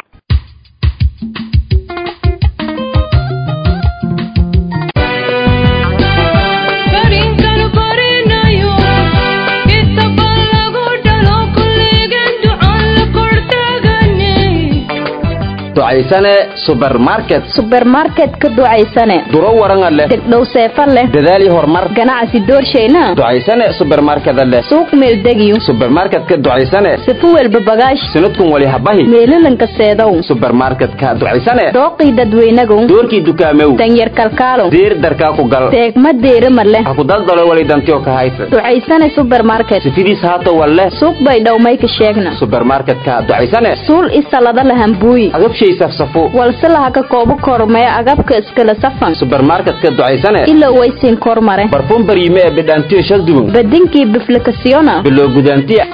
ducaysane supermarket ka ducaysane duro waran leh degdhow seefan leh dadaali hormar ganacsi doorshayna ducaysane supermarket leh suuq meel degiyo supermarket ka ducaysane sifu walba bagaash sanadkun wali habahi meelalan ka seedow supermarket ka ducaysane dooqii dadweynagu doorkii dukaamew danyar kalkaalo diir darka ku gal teegma deerama leh ha ku daldalo wali dantiyo ka haysa ducaysane supermarket sifidiis haato walle suuq bay dhawmay ka sheegna supermarket ka ducaysane suul isalada lahambuuyi safsafo walse laha ka koobo kormaya agabka iskala safan supermarket ka ducaysane ila waysin kormare barfum bariime ee bidhantiyo shaldubun badinkii biflikasiona bilo gudantiya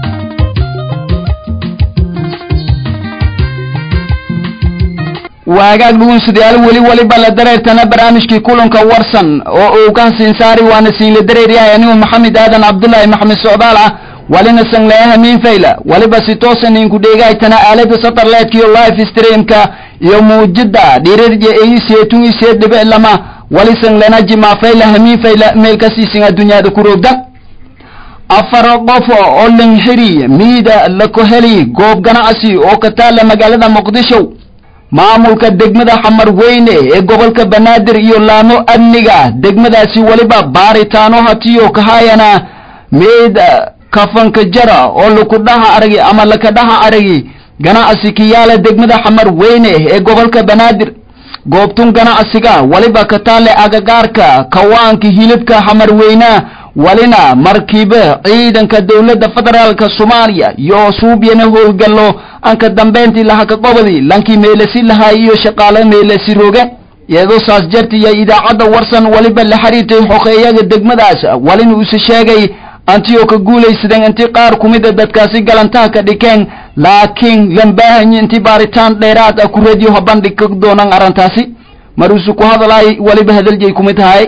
waagaag dhugunsidayaal weliba la dareertana barnaamijkii kulanka warsan oo uu ka siinsaari waana siin la dareeryahay anigu maxamed aadan cabdullaahi maxamed socdaal ah walina sanglaha min fayla waliba si toosan inku dheegaytana aalada satellite iyo live streamka iyo muujida dhirirje ay seetun dhibic lama wali sanglana jima fayla min fayla meel ka siisin adduunyada ku roogda afar qof oo lanxiri miida la koheli goob ganacsi oo ka taala magaalada muqdisho maamulka degmada xamar weyne ee gobolka banaadir iyo laamo amniga degmadaasi waliba baaritaano hatiyo ka hayana miida kafanka jara oo lagu dhaha aragi ama la ka dhaha aragi ganacsi kiyaala degmada xamar weyne ee gobolka banaadir goobtun ganacsiga waliba ka taale agagaarka kawaanka hilibka xamar weyna walina markiiba ciidanka dawladda federaalka Soomaaliya iyo suubiyana howlgallo anka dambeyntii laha ka qobadi lankii meelasi laha iyo shaqaale meelasi roge iyadoo saas jartiya idaacada warsan waliba la xiriirtay xoqeeyaga degmadaas walina uu sheegay antiyo ka guulaysadeen intii qaar kumida dadkaasi galantaha ka dhikeen laakiin lambaahan intii baaritaan dheeraad ah ku radio bandhig ka doonaan arintaasi maruusu ku hadalay waliba hadaljay kumid tahay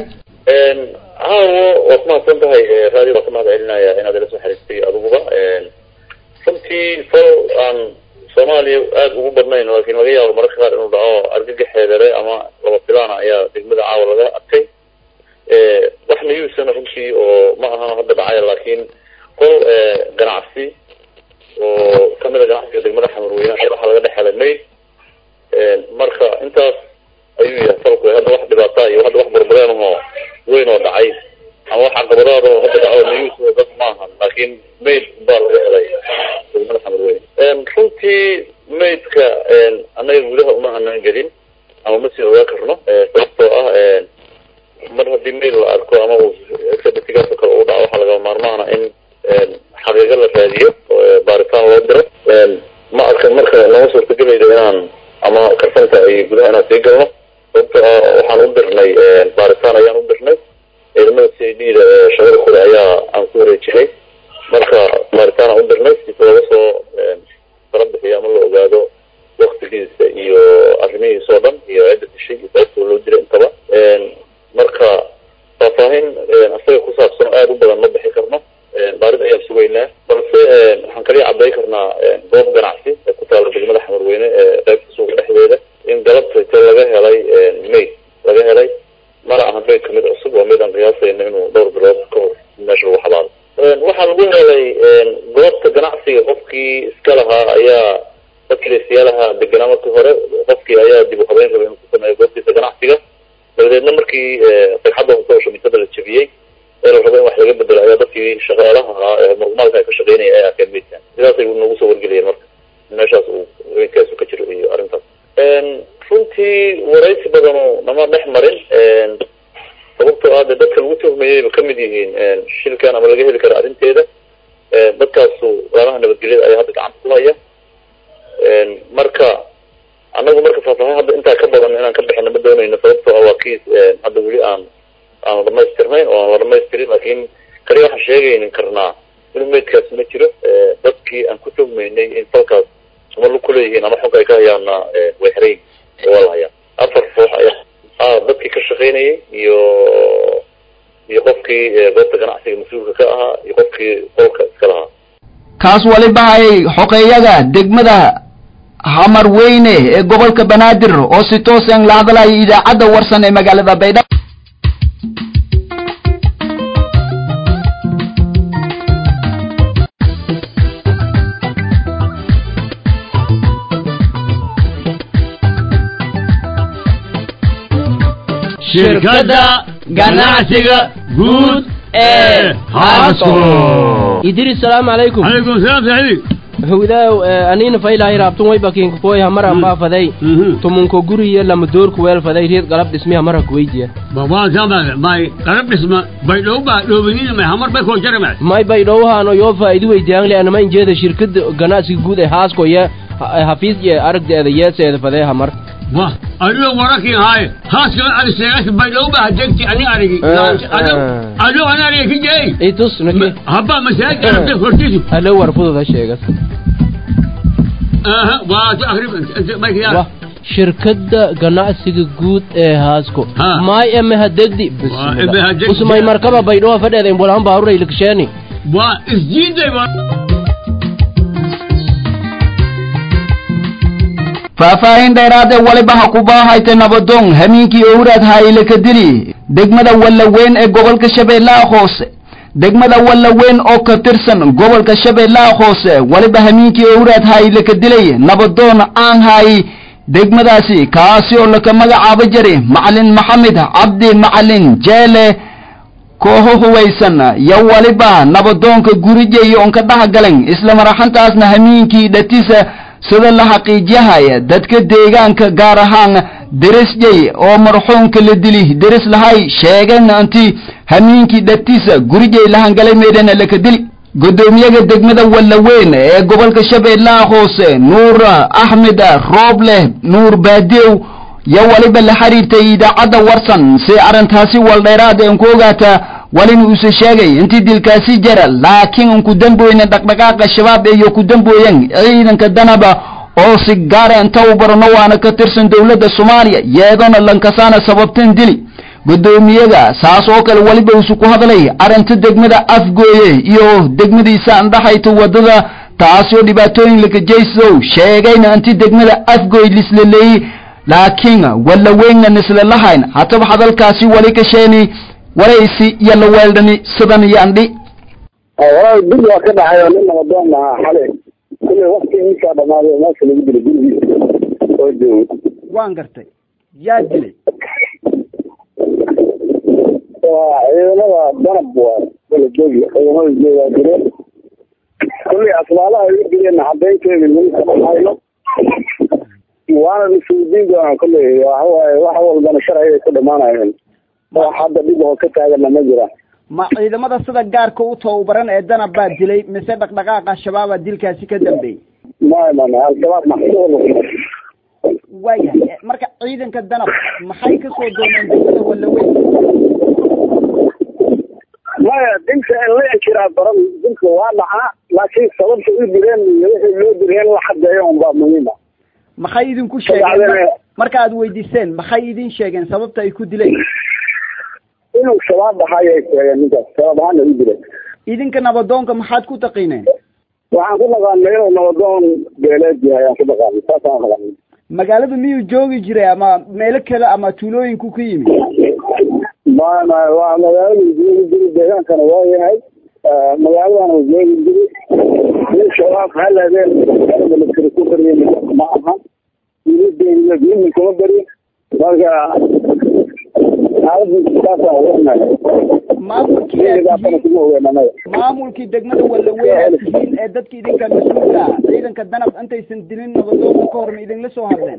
واسمع صنتها هذه واسمع علنا هنا درس حريستي أبوها صنتي فو عن صومالي أبو بدنين ولكن وجيه ومركز إنه دعاء أرجع حذرة أما لو طلعنا يا دقمة عاول هذا أكيد وإحنا يوسنا صنتي وما هذا دعاء لكن كل جناسي وكمل جناسي دقمة حمروينا شرح هذا حلا مي مركز أنت أيوة فرق هذا واحد بطاي وهذا واحد بربرانه وين ودعي أو واحد بربرانه هذا دعوة نيوس بس معها لكن ميت بال عليه من الحمر وين كنتي ميت أنا يقولها ما أنا قديم أو مثل ذكرنا فلسطة مرة دي ميل أركو أما كتبت كذا كأوضة أو حلقة مرمانا إن حقيقة الفادية باركان ودرة ما أذكر مرة نوصل تجمع دينان أما كرفنت يقولها أنا تيجرنا waxaan u dirnay baaritaan ayaan u dirnay ilmaha saydiida shaqada ayaa aan ku wareejinay marka baaritaan u dirnay si looga soo farabixiyo ama la ogaado waqtigiisa iyo markii hore qofkii ayaa dib u habeyn rabay inuu ku sameeyo goobtiisa ganacsiga dabadeedna markii sagxadda uu soo shumisada la jabiyey ee la rabo in wax laga bedelo ayaa dadkii shaqaalaha ahaa ee maalka ay ka shaqeynaya ay arkeen meydkan sidaasay nagu soo wargeliyeen marka meeshaas uu weynkaas ka jiro iyo arrintaas runtii waraysi badan nama dhex marin sababtoo ah dadka lagu tuhmayay ba kamid yihiin shilkan ama laga heli kara arrinteeda dadkaasu laamaha nabadgelyada ayaa hadda gacanta ku haya marka anagu marka faahfaahin hadda intaa ka badan inaan ka bixino ma doonayno sababtoo ah waa kiis hadda weli aan dhamaystirnayn oo aan la dhamaystirin laakiin kaliya waxaan sheegaynin karnaa inuu meydkaas ma jiro dadkii aan ku tuhmaynay in falkaas ama lug kuleeyihiin ama xunka ay ka hayaanna way xirayn waa la hayaa 4 ruux ayaa dadkii ka shaqaynayay iyo qofkii goobta ganacsiga mas-uulka ka ahaa iyo qofkii qolka iska lahaa kaas waliba ay xoqeeyaga degmada hamar weyne ee gobolka banaadir oo si toos ah la hadlay idaacadda warsan ee magaalada baydhabo shirkadda ganacsiga guud ee Haasco idris salaam alaykum alaykum salaam sahibi hawdaaw anina faylahay raabtun way bakin ku qoy hamar aan baafaday tumunko guriye lama door ku weel faday reed qalab dhismi hamar ku weydiya baba jaba may qalab dhisma bay dhowba dhowbinina may hamar bay ko jarmay may bay dhowhaano yoo faa'iido weydiyaan li anama injeeda shirkadda ganacsiga guud ee Haasco ya hafiis iyo aragdeeda yeeseeda faday hamar wah adiga waraki hay Haasco aan sheegay bay dhowba hajinti ani arigi adiga ana arigi jay itus nake haba masaajid arabta hortiisi halo warfuda sheegay waa taqriiban ma kiyaa shirkadda ganacsiga guud ee Haasco may ama hadagdi usmay markaba baydhoo fadheeda in bolaan baaruray lakshani waa isjiiday faahfaahin dheeraad ee waliba ha ku baahaytay nabadoon hamiinkii owraad hayle ka dili degmada wallaweyn ee gobolka shabeellaha hoose degmada wallaweyn oo ka tirsan gobolka shabeellaha hoose waliba hamiinkii owraad hayle ka dilay nabadoon aan hay degmadaasi kaasi oo laka magacaabo jiray macalin maxamed cabdi macalin jeele kooxo huwaysan ya waliba nabadoonka gurijeeyo on ka dhaxgalan isla maraxantaasna hamiinkii dhatiisa sida la xaqiijiyay dadka deegaanka gaar ahaan derisjay oo marxuumka la dili deris lahay sheegan anti hamiinkii dhatiisa gurigay la hangalay meedana la ka dili gudoomiyaha degmada wallaweyn ee gobolka shabeellaha hoose nuur axmed rooble nuur baadew ya waliba la xiriirtay idaacadda warsan si arintaasi wal dheeraad ee ku ogaata walin uu sheegay intii dilkaasi jira laakiin ku damboyna dhaqdhaqaaqa shabaab iyo ku damboyan ciidanka danaba oo si gaar ah inta u barno waana ka tirsan dawladda Soomaaliya iyadoo lankasaana sababtan dili gudoomiyaha saas oo kale waliba uu ku hadlay arinta degmada afgooye iyo degmadiisa andhaxayta wadada taasoo dhibaatooyin la geysto sheegayna intii degmada afgooye lislaleey laakiin wallaweyn nisla lahayn hataba hadalkaasi wali ka sheeni waraysi yalla weeldani sidan yandhi waa dib waa ka dhaxay nin nabadoon ah xalay kulli waqti inta dhamaaday ma soo gudbay gurigiisa oo joog waan gartay yaa dilay ciidamada danab waa wala joogi ciidamada jooga jire kulli asbaalaha ay direen cadeynteeda lagu sameeyo waana rasuudiin doona kulli waxa walbana sharciga ku dhamaanayeen hadda dib oo ka taagan ma jira ma ciidamada sida gaarka u tababaran ee danab baa dilay mise dhaqdhaqaaqa shabaab dilkaasi ka dambeeyay ma al-shabaab maxsuul waayahay marka ciidanka danab maxay ka soo dooneen degmada wallaweyn maya dinka la inkira baran dinka waa dhaca laakiin sababta u direen wixii loo direen la xadeeyo baa muhiim ah maxay idinku sheegeen marka aad weydiiseen maxay idin sheegeen sababta ay ku dileen inuu shabaab baxay sheegeen ninkaas shabaab u dilay idinka nabadoonka maxaad ku taqiineen waxaan ku naqaanay inuu nabadoon beeleed yahay aan ku naqaanay saasaan naqaanay magaalada miyuu joogi jiray ama meelo kale ama tuulooyinku ku yimid ma waa magaalada joogi jiray deegaankana waa yahay magaaladana joogi jiray in shabaab haladeen ku bariyeen ma aha من كم بري بقى maamulkii degmada walla weyn tihiin ee dadkii idinka mas'uulka ciidanka danab intaysan dilin nabadoonka ka hor ma idinla soo hadleen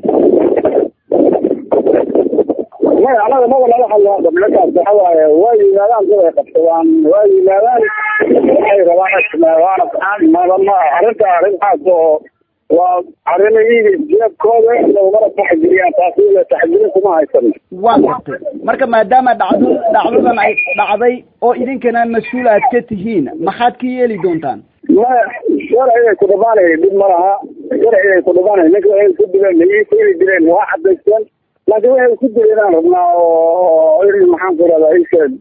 ما أنا ما ولا حل هذا من الناس حواي واي لا لا قطوان واي لا لا هاي رواحة ما وانا ما عرفت وعرفنا يجي جاب كوبا لو مرة تحجريان تأصيل تحجرين ما هيصير واقف مركب ما دام دعونا دعوي أو إذا كان مسؤول أتكتهين ما حد كيالي دونتان ما شرعي كتبانه بالمرة شرعي كتبانه نقول كتبان يصير يدرين واحد بيسون لكن هو كتبان ربنا غير محمد هذا إيشاد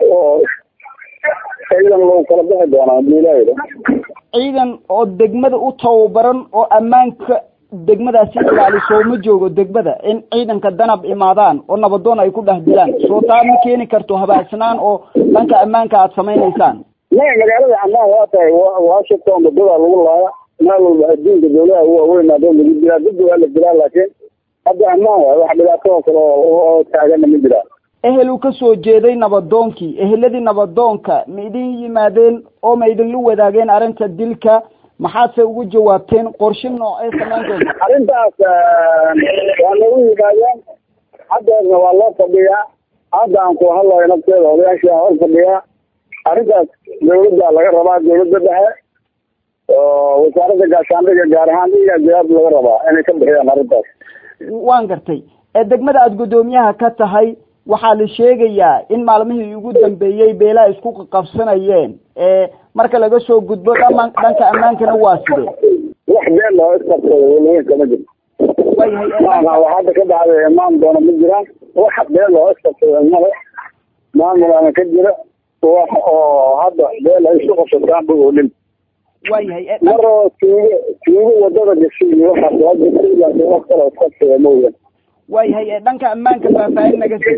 ciidan loo kala bixi doonaa miilaayda ciidan oo degmada u tababaran oo ammaanka degmadaasi ilaaliso ma joogo degmada in ciidanka danab imaadaan oo nabadoon ay ku dhahdiyaan soo taa ma keeni karto habaasnaan oo dhanka ammaanka aad samaynaysaan magaalada ammaan waa tahay Washington dadda lagu laaya meel walba adduunka dawladda waa weyn adoon lagu dilaa dad waa la dilaa laakiin hadda ammaan waa wax dhibaato kale oo taagan ma jiraan ehelu ka soo jeeday nabadoonkii eheladii nabadoonka ma idin yimaadeen oo ma idin lu wadaageen arinta dilka maxaad se ugu jawaabteen qorshe noocee samayn doonta arintaas waa lagu yimaadeen hadda waa loo fadhiyaa hadda aan ku hadlayo nafteeda odayaasha hor fadhiyaa arintaas dawladda laga rabaa dawladda dhexe oo wasaaradda gaashaandhigga gaar ahaan iyaga jawaab laga rabaa inay ka bixiyaan arintaas waan gartay degmada aad gudoomiyaha ka tahay waxaa la sheegayaa in maalmihii ugu dambeeyay beelaha isku qabsanayeen marka laga soo gudbo dhanka ammaankana waa sidee wax been loo isqabsaday walaweyn kama jiro waxaada ka dhacday imaan doona ma jiraan wax been loo isqabsaday male maamulana ka jira wax oo hadda beel ay isku qabsataan bogoolin waayahay maro tuugo wadada gashay waxaas waa jirtay laakiin wax kale isqabsada mooyaan waayahay dhanka ammaanka faahfaahin naga sii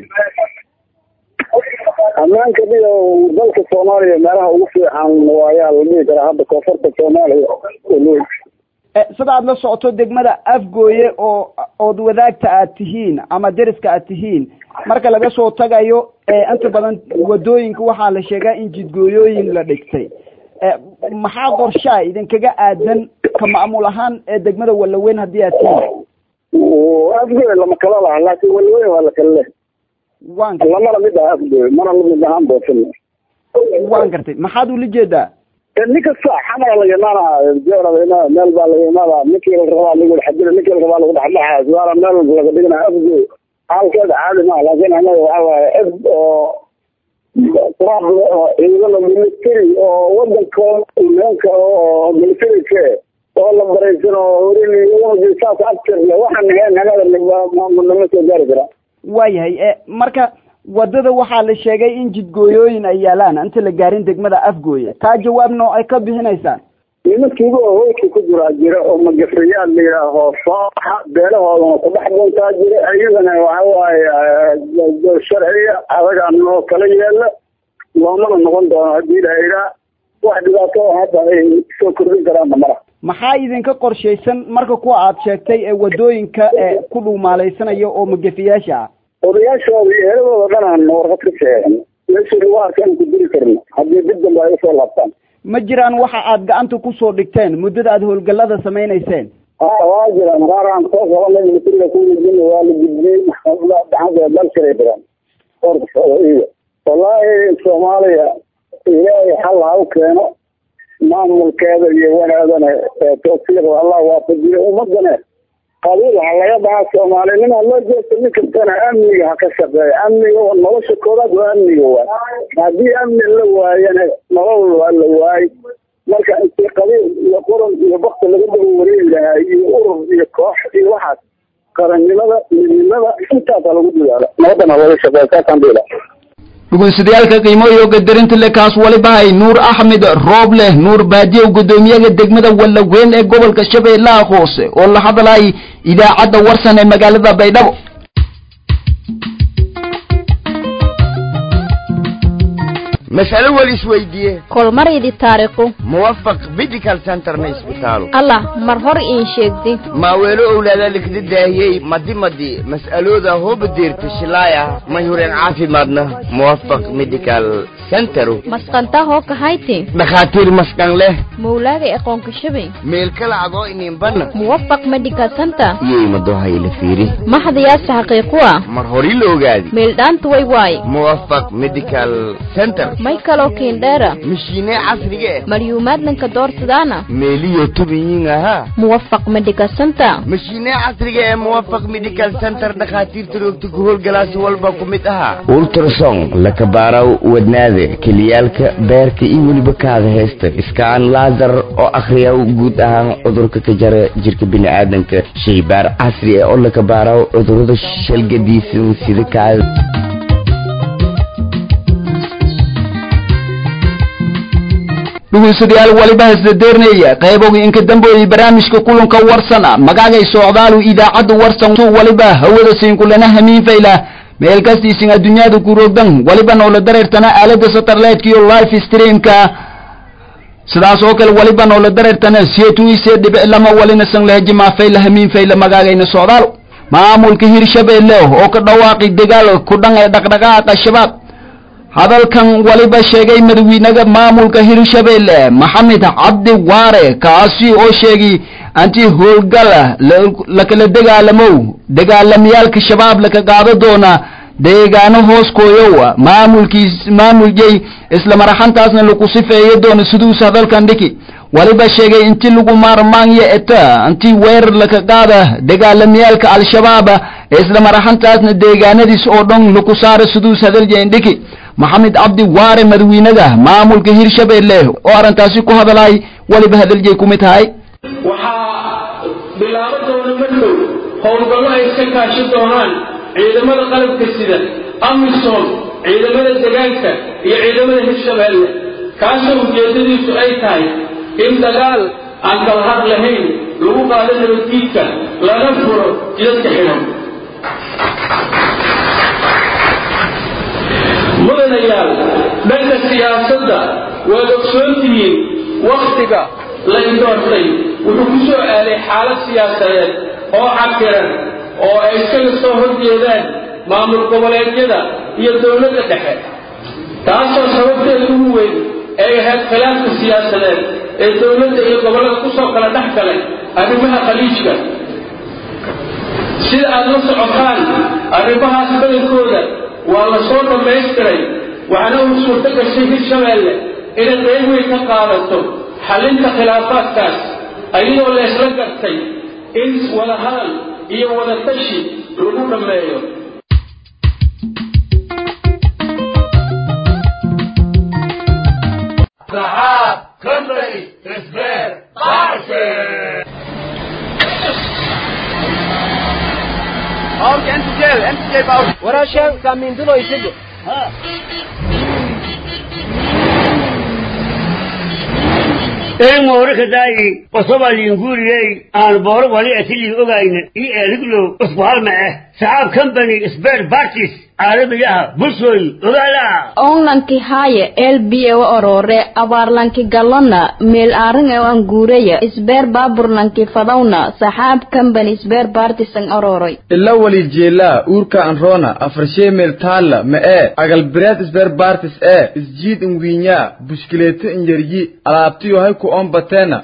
ammaanka iyo dalka Soomaaliya meelaha ugu fiican waayaa la dhihi karaa hadda koonfurta Soomaaliya sida aad la socoto degmada Afgooye oo wadaagta aad tihiin ama deriska aad tihiin marka laga soo tagayo inta badan wadooyinka waxaa la sheegaa in jidgooyooyin la dhigtay maxaa qorshaha idinkaga aadan ka maamul ahaan degmada Walaweyn haddii aad tihiin afgooy lama kala laha laakiin walaweyn waa la kala leh lamana mid ah afgooy mana lamid ahaan boosan waan gartay maxaad ula jeedaa ninka sax xamar la yamaana jeerada meel baa la yamaana ninkii la rabaa lagu xadira ninkii la rabaa lagu dhaxlaha su'aala meel laga dhigna afgooy halkeeda caadi ma laakiin anaga waxa waaye oo ciidamada military oo wadanka oo military oo la baraysan oo horin saas afkar waxaan naga soo gaari karaa waayahay marka wadada waxaa la sheegay in jidgooyooyin ay yaalaan inta la gaarin degmada Afgooye taa jawaabno ay ka bixinaysaan nimankiiba hooyka ku jira oo magafayaal leeyahay sooxa beelahooda ku dhex doontaa jira ayagana waxa waaye sharciga adaga noo kala yeela loomana noqon doono haddii la yidhaa wax dhibaato hadda ay soo kordhin karaan mara maxaa idinka qorshaysan marka kuwa aad sheegtay wadooyinka ku dhuumaalaysanaya oo magafiyaasha ah odayaashooda iyo heladooda dhan aan warqad ka sheegan meeshii waa kan ku diri karno haddii dib dambe ay usoo laabtaan ma jiraan waxa aad gacanta kusoo dhigteen muddada aad howlgallada samaynayseen waa jiraan qaar aan soo qabanay militariga ku yidin waa la gudbiyey maxkamada dhacda dalkiray jiraan iyo wallaahi Soomaaliya ilaahay xal ha u keeno maamulkeeda iyo wanaagana tawfiiq Allah waafajiyo ummadana qaliil laga dhaha Soomaalina loo jeesto mid kastana amniga ha ka shaqeeyo amniga oo nolosha koobaad waa amniga waa haddii amni la waayana nolol waa la waay marka intii qaliil iyo qoran iyo waqti laga daba wareegi lahaa iyo urur iyo koox iyo waxaas qarannimada midnimada intaas lagu diyaaro nabadana wada shaqeeyo kaasaan dhiila dhugunsadayaasha qiimo iyo qadarinta le kaas waliba ay Nuur Axmed Rooble Nuur Baadiyo gudoomiyaha degmada Walaweyn ee gobolka Shabeellaha Hoose oo la hadlay idaacada Warsan ee magaalada Baydhabo مسألة والإسويدية كل مريض تاريخه موفق ميديكال سنتر ما إسبيتالو الله مرهور إن شيكدي ما ويلو أولادا لك دي مدي مسألة ذا هو بدير تشلايا ما يورين عافي مادنا موفق ميديكال سنترو مسقنتا هو كهايتي دخاتير مسقن له مولاغي اقون كشبي ميل كلا عضو إنين بنا موفق ميديكال سنتر يي مدوها يلفيري ما حد ياس حقيقوا مرهوري لو قادي ميل دانت واي موفق ميديكال سنتر مايكالو كينديرا مشيني عصرية مريومات لنك دور سدانا ميليو تبينها موفق ميديكال سنتر مشيني عصرية موفق ميديكال سنتر دخاتير تروك تقول جلاس والبا كوميتها أولتراسون لكبارو ودنادي كليالك بيرك إيولي بكاغ هيست إسكان لازر أو أخرياو قود أهان عذرك كجر جيرك بني آدنك شيبار عصرية أو لكبارو عذرك الشلق ديسو سيدكال dhugunsadayaal waliba hasdadeernaya qaybogi inka damboodii barnaamijka kulanka warsana magacay socdaalu idaacadda warsan waliba hawada siinkulana hamiin fayla meel kastiisin adduunyada ku roogdan waliba noola dareertana aalada satellite iyo live streamka sidaas oo kale waliba noola dareertana seetuise dhibic lama walina san laha jimaa fayla hamiin fayla magacayna socdaal maamulka hirshabeelle oo ka dhawaaqi dagaal ku dhan ee dhaqdhaqaaqa shabaab hadalkan waliba sheegay madaxweynaha maamulka hirshabeelle maxamed cabdi waare kaasi oo sheegay anti howlgala la kala dagaalamyaalka shabaab la ka qaado doona deegaano hoos kooyow maamulkay isla maraxantaasna lagu sifeeyo doona siduu hadalkan dhiki waliba sheegay intii lagu maarmaanyo eta anti weer la ka qaada dagaalamyaalka al-shabaab isla maraxantaasna deegaanadiis oo dhan lagu saaro siduu hadalkan dhiki maxamed cabdi waare madaxweynaha maamulka hirshabeelle oo arintaasi ku hadalay waliba hadalkay ku mid tahay waxaa bilaabo doona markow howlgallo ay iska kaashan doonaan ciidamada qalabka sida amisom ciidamada deegaanka iyo ciidamada hirshabeelle kaasoo ujeedadiisu ay tahay in dagaal aan kala had lahayn lagu qaado nabaddiidka lana furo jidadka xidhan mudanayaal dhanka siyaasadda waad ogsoontihiin wakhtiga la indoortay wuxuu ku soo aaday xaalad siyaasadeed oo cakiran oo ay iskaga soo horjeedaan maamul goboleedyada iyo dowladda dhexe taasoo sababteeda ugu weyn ay ahayd khilaafka siyaasadeed ee dowladda iyo gobollada ku soo kala dhex galay arrimaha khaliijka sida aad la socotaan arrimahaas badankooda waa la soo dhammaystiray waxaana uu suurto gashay hirshabeelle inay qayb weyn ka qaadato xallinta khilaafaadkaas ayadoo la isla gartay in wada hadal iyo wada tashi lagu dhammeeyo Sahab Company Isber Party انت جاي باوش ورا شيء كان من دلو يسجل ها مورك داي وصبا لينقولي أنا بورك ولي أتلي أغاين يألقلو أصبحال معه سحاب كمباني إسبير بارتيس عربي لها بصوي أغالا أونلانكي هاي LBA وأروري أبارلانكي قالونا ميل آرنغ وانقوري إسبير بابرلانكي فضونا سحاب كمباني إسبير بارتيس أروري الأولي جيلا أوركا أنرونا أفرشي ميل تالا مئة أقل بريد إسبير بارتيس إسجيد انوينيا بشكليت انجرجي ألابتيو هايكو أم باتينا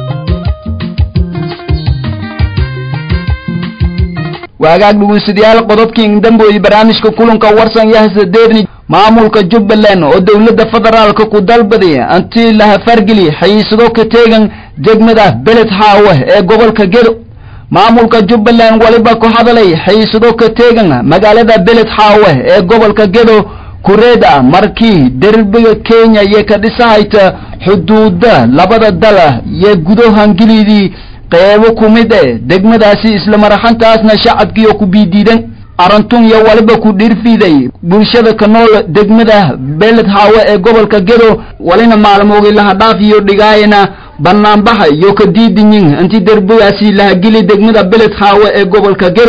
waagaag dhugunsadayaal qodobkii damboodii barnaamijka kulanka warsan yahsadeerni maamulka Jubbaland oo dawladda federaalka ku dalbaday antii laha fargeli xayiisado ka teegan degmada Beled Haawe ee gobolka Gedo maamulka Jubbaland waliba ku hadalay xayiisado ka teegan magaalada Beled Haawe ee gobolka Gedo kureeda markii derbiga Kenya iyo ka dhisayta xuduudda labada dal iyo gudaha Ingiriisi qaybo kumid degmadaasi isla maraxantaasna shacabkii ku biidiidan arantun iyo waliba ku dhirfiday bulshada ka nool degmada Beled Haawe ee gobolka Gedo walina maalmoodii la dhaafiyo dhigaayna banaanbaxa iyo ka diidin intii derbigaasi la geli degmada Beled Haawe ee gobolka Gedo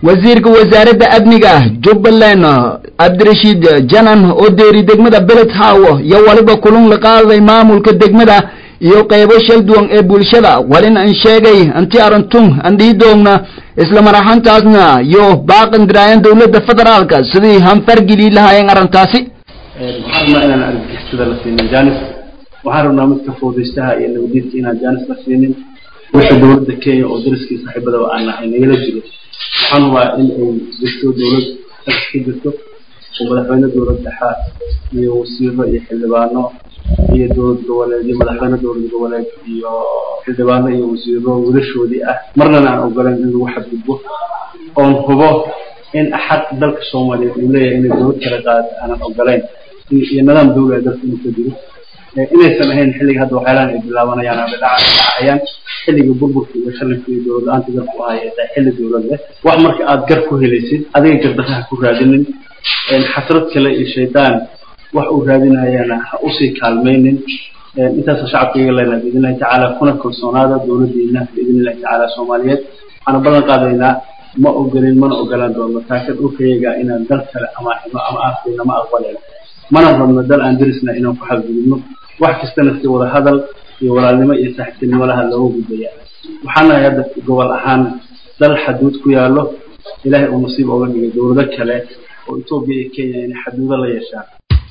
wasiirka wasaaradda amniga Jubbaland Abdirashiid Janan oo deeri degmada Beled Hawo iyo waliba kulun la qaaday maamulka degmada iyo qaybo shil duwan ee bulshada walin aan sheegay anti arantun andii doogna isla maraxantaasna iyo baaqan diraayan dawladda federaalka sidii hanfargili lahaayeen arintaasi waxaan inaan argagixisada la siinin jaanis waxaan rabnaa mid ka foodaystaha iyo nabadiidka inaan jaanis la siinin wixii dawladda Kenya oo dariskii saaxiibada aan nahay nagala jiro waxaan waa in ay jirto dawlad ka jirto oo madaxweyne dawladda dhexe iyo wasiiro iyo xildhibaano iyo dawlad goboleed iyo madaxweyne dawlad goboleed iyo xildhibaano iyo wasiiro wiilashoodii ah marna aan ogolaan in lagu xadgudbo oon hubo in xaq dalka Soomaaliyeed uu leeyahay in dawlad kala qaad aan ogolaan iyo nidaam dawladeed dalka inuu ka jiro inaysan ahayn xilliga hadda waxyaalahan ay bilaabanayaan ama dhacayaan xilliga burburka iyo khalifka dawladda aan tigar ku ahay ee xilli dawladda wax marka aad gar ku helaysid adiga gardaraha ku raadinin xasrad kale iyo shaydaan wax uu raadinayana u sii kaalmaynin intaas shacabka leena biidinaahi tacaala kuna kalsoonaada dawladdeena biidinaahi tacaala Soomaaliyeed ana balan qaadaynaa ma ogolin mana ogolaan doono taakad u kayaga inaan dal kale ama aafina ma aqbaleen mana rabno dal aan dirisna inaan ku xadgudubno wax kastana si wada hadal iyo walaalnimo iyo saaxiibtinimo laha loogu gudbaya waxaana hadda gobol ahaan dal xaduud ku yaalo ilaahay uu nasiib uga dhigay dawlado kale oo Itoobiya iyo Kenya in xaduudo la yeeshaan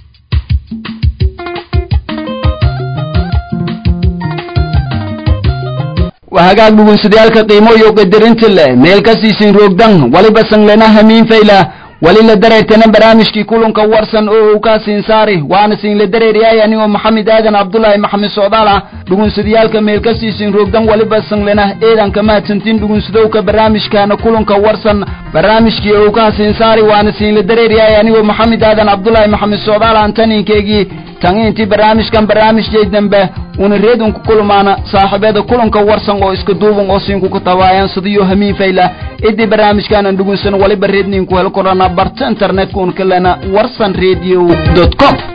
وهاجاك بقول سديالك قيمة يقدرنت له ميل كسيسين روكدان ولي بسنگ لنا همين فيلا ولي لدري تنم برامج كي كلهم كورسن او كاسين ساري وانا سين لدري رياي يعني محمد آدن عبد الله محمد سعدالة بقول سديالك ميل كسيسين روكدان ولي بسنگ لنا ايدان كما تنتين بقول سدوك برامج كان كلهم كورسن برامج كي او كاسين ساري وانا سين لدري رياي يعني محمد آدن عبد الله محمد سعدالة انتني كيجي تانينتي برامج كان برامج جيدن به ونريدون كلمانا صاحبه كلهم كورسن oo iska duuban oo siin ku tawaayaan sidii hamiin fayla idii barnaamij kan dhugunsan wali bareednin ku hel korona barta internet ku kalena warsanradio.com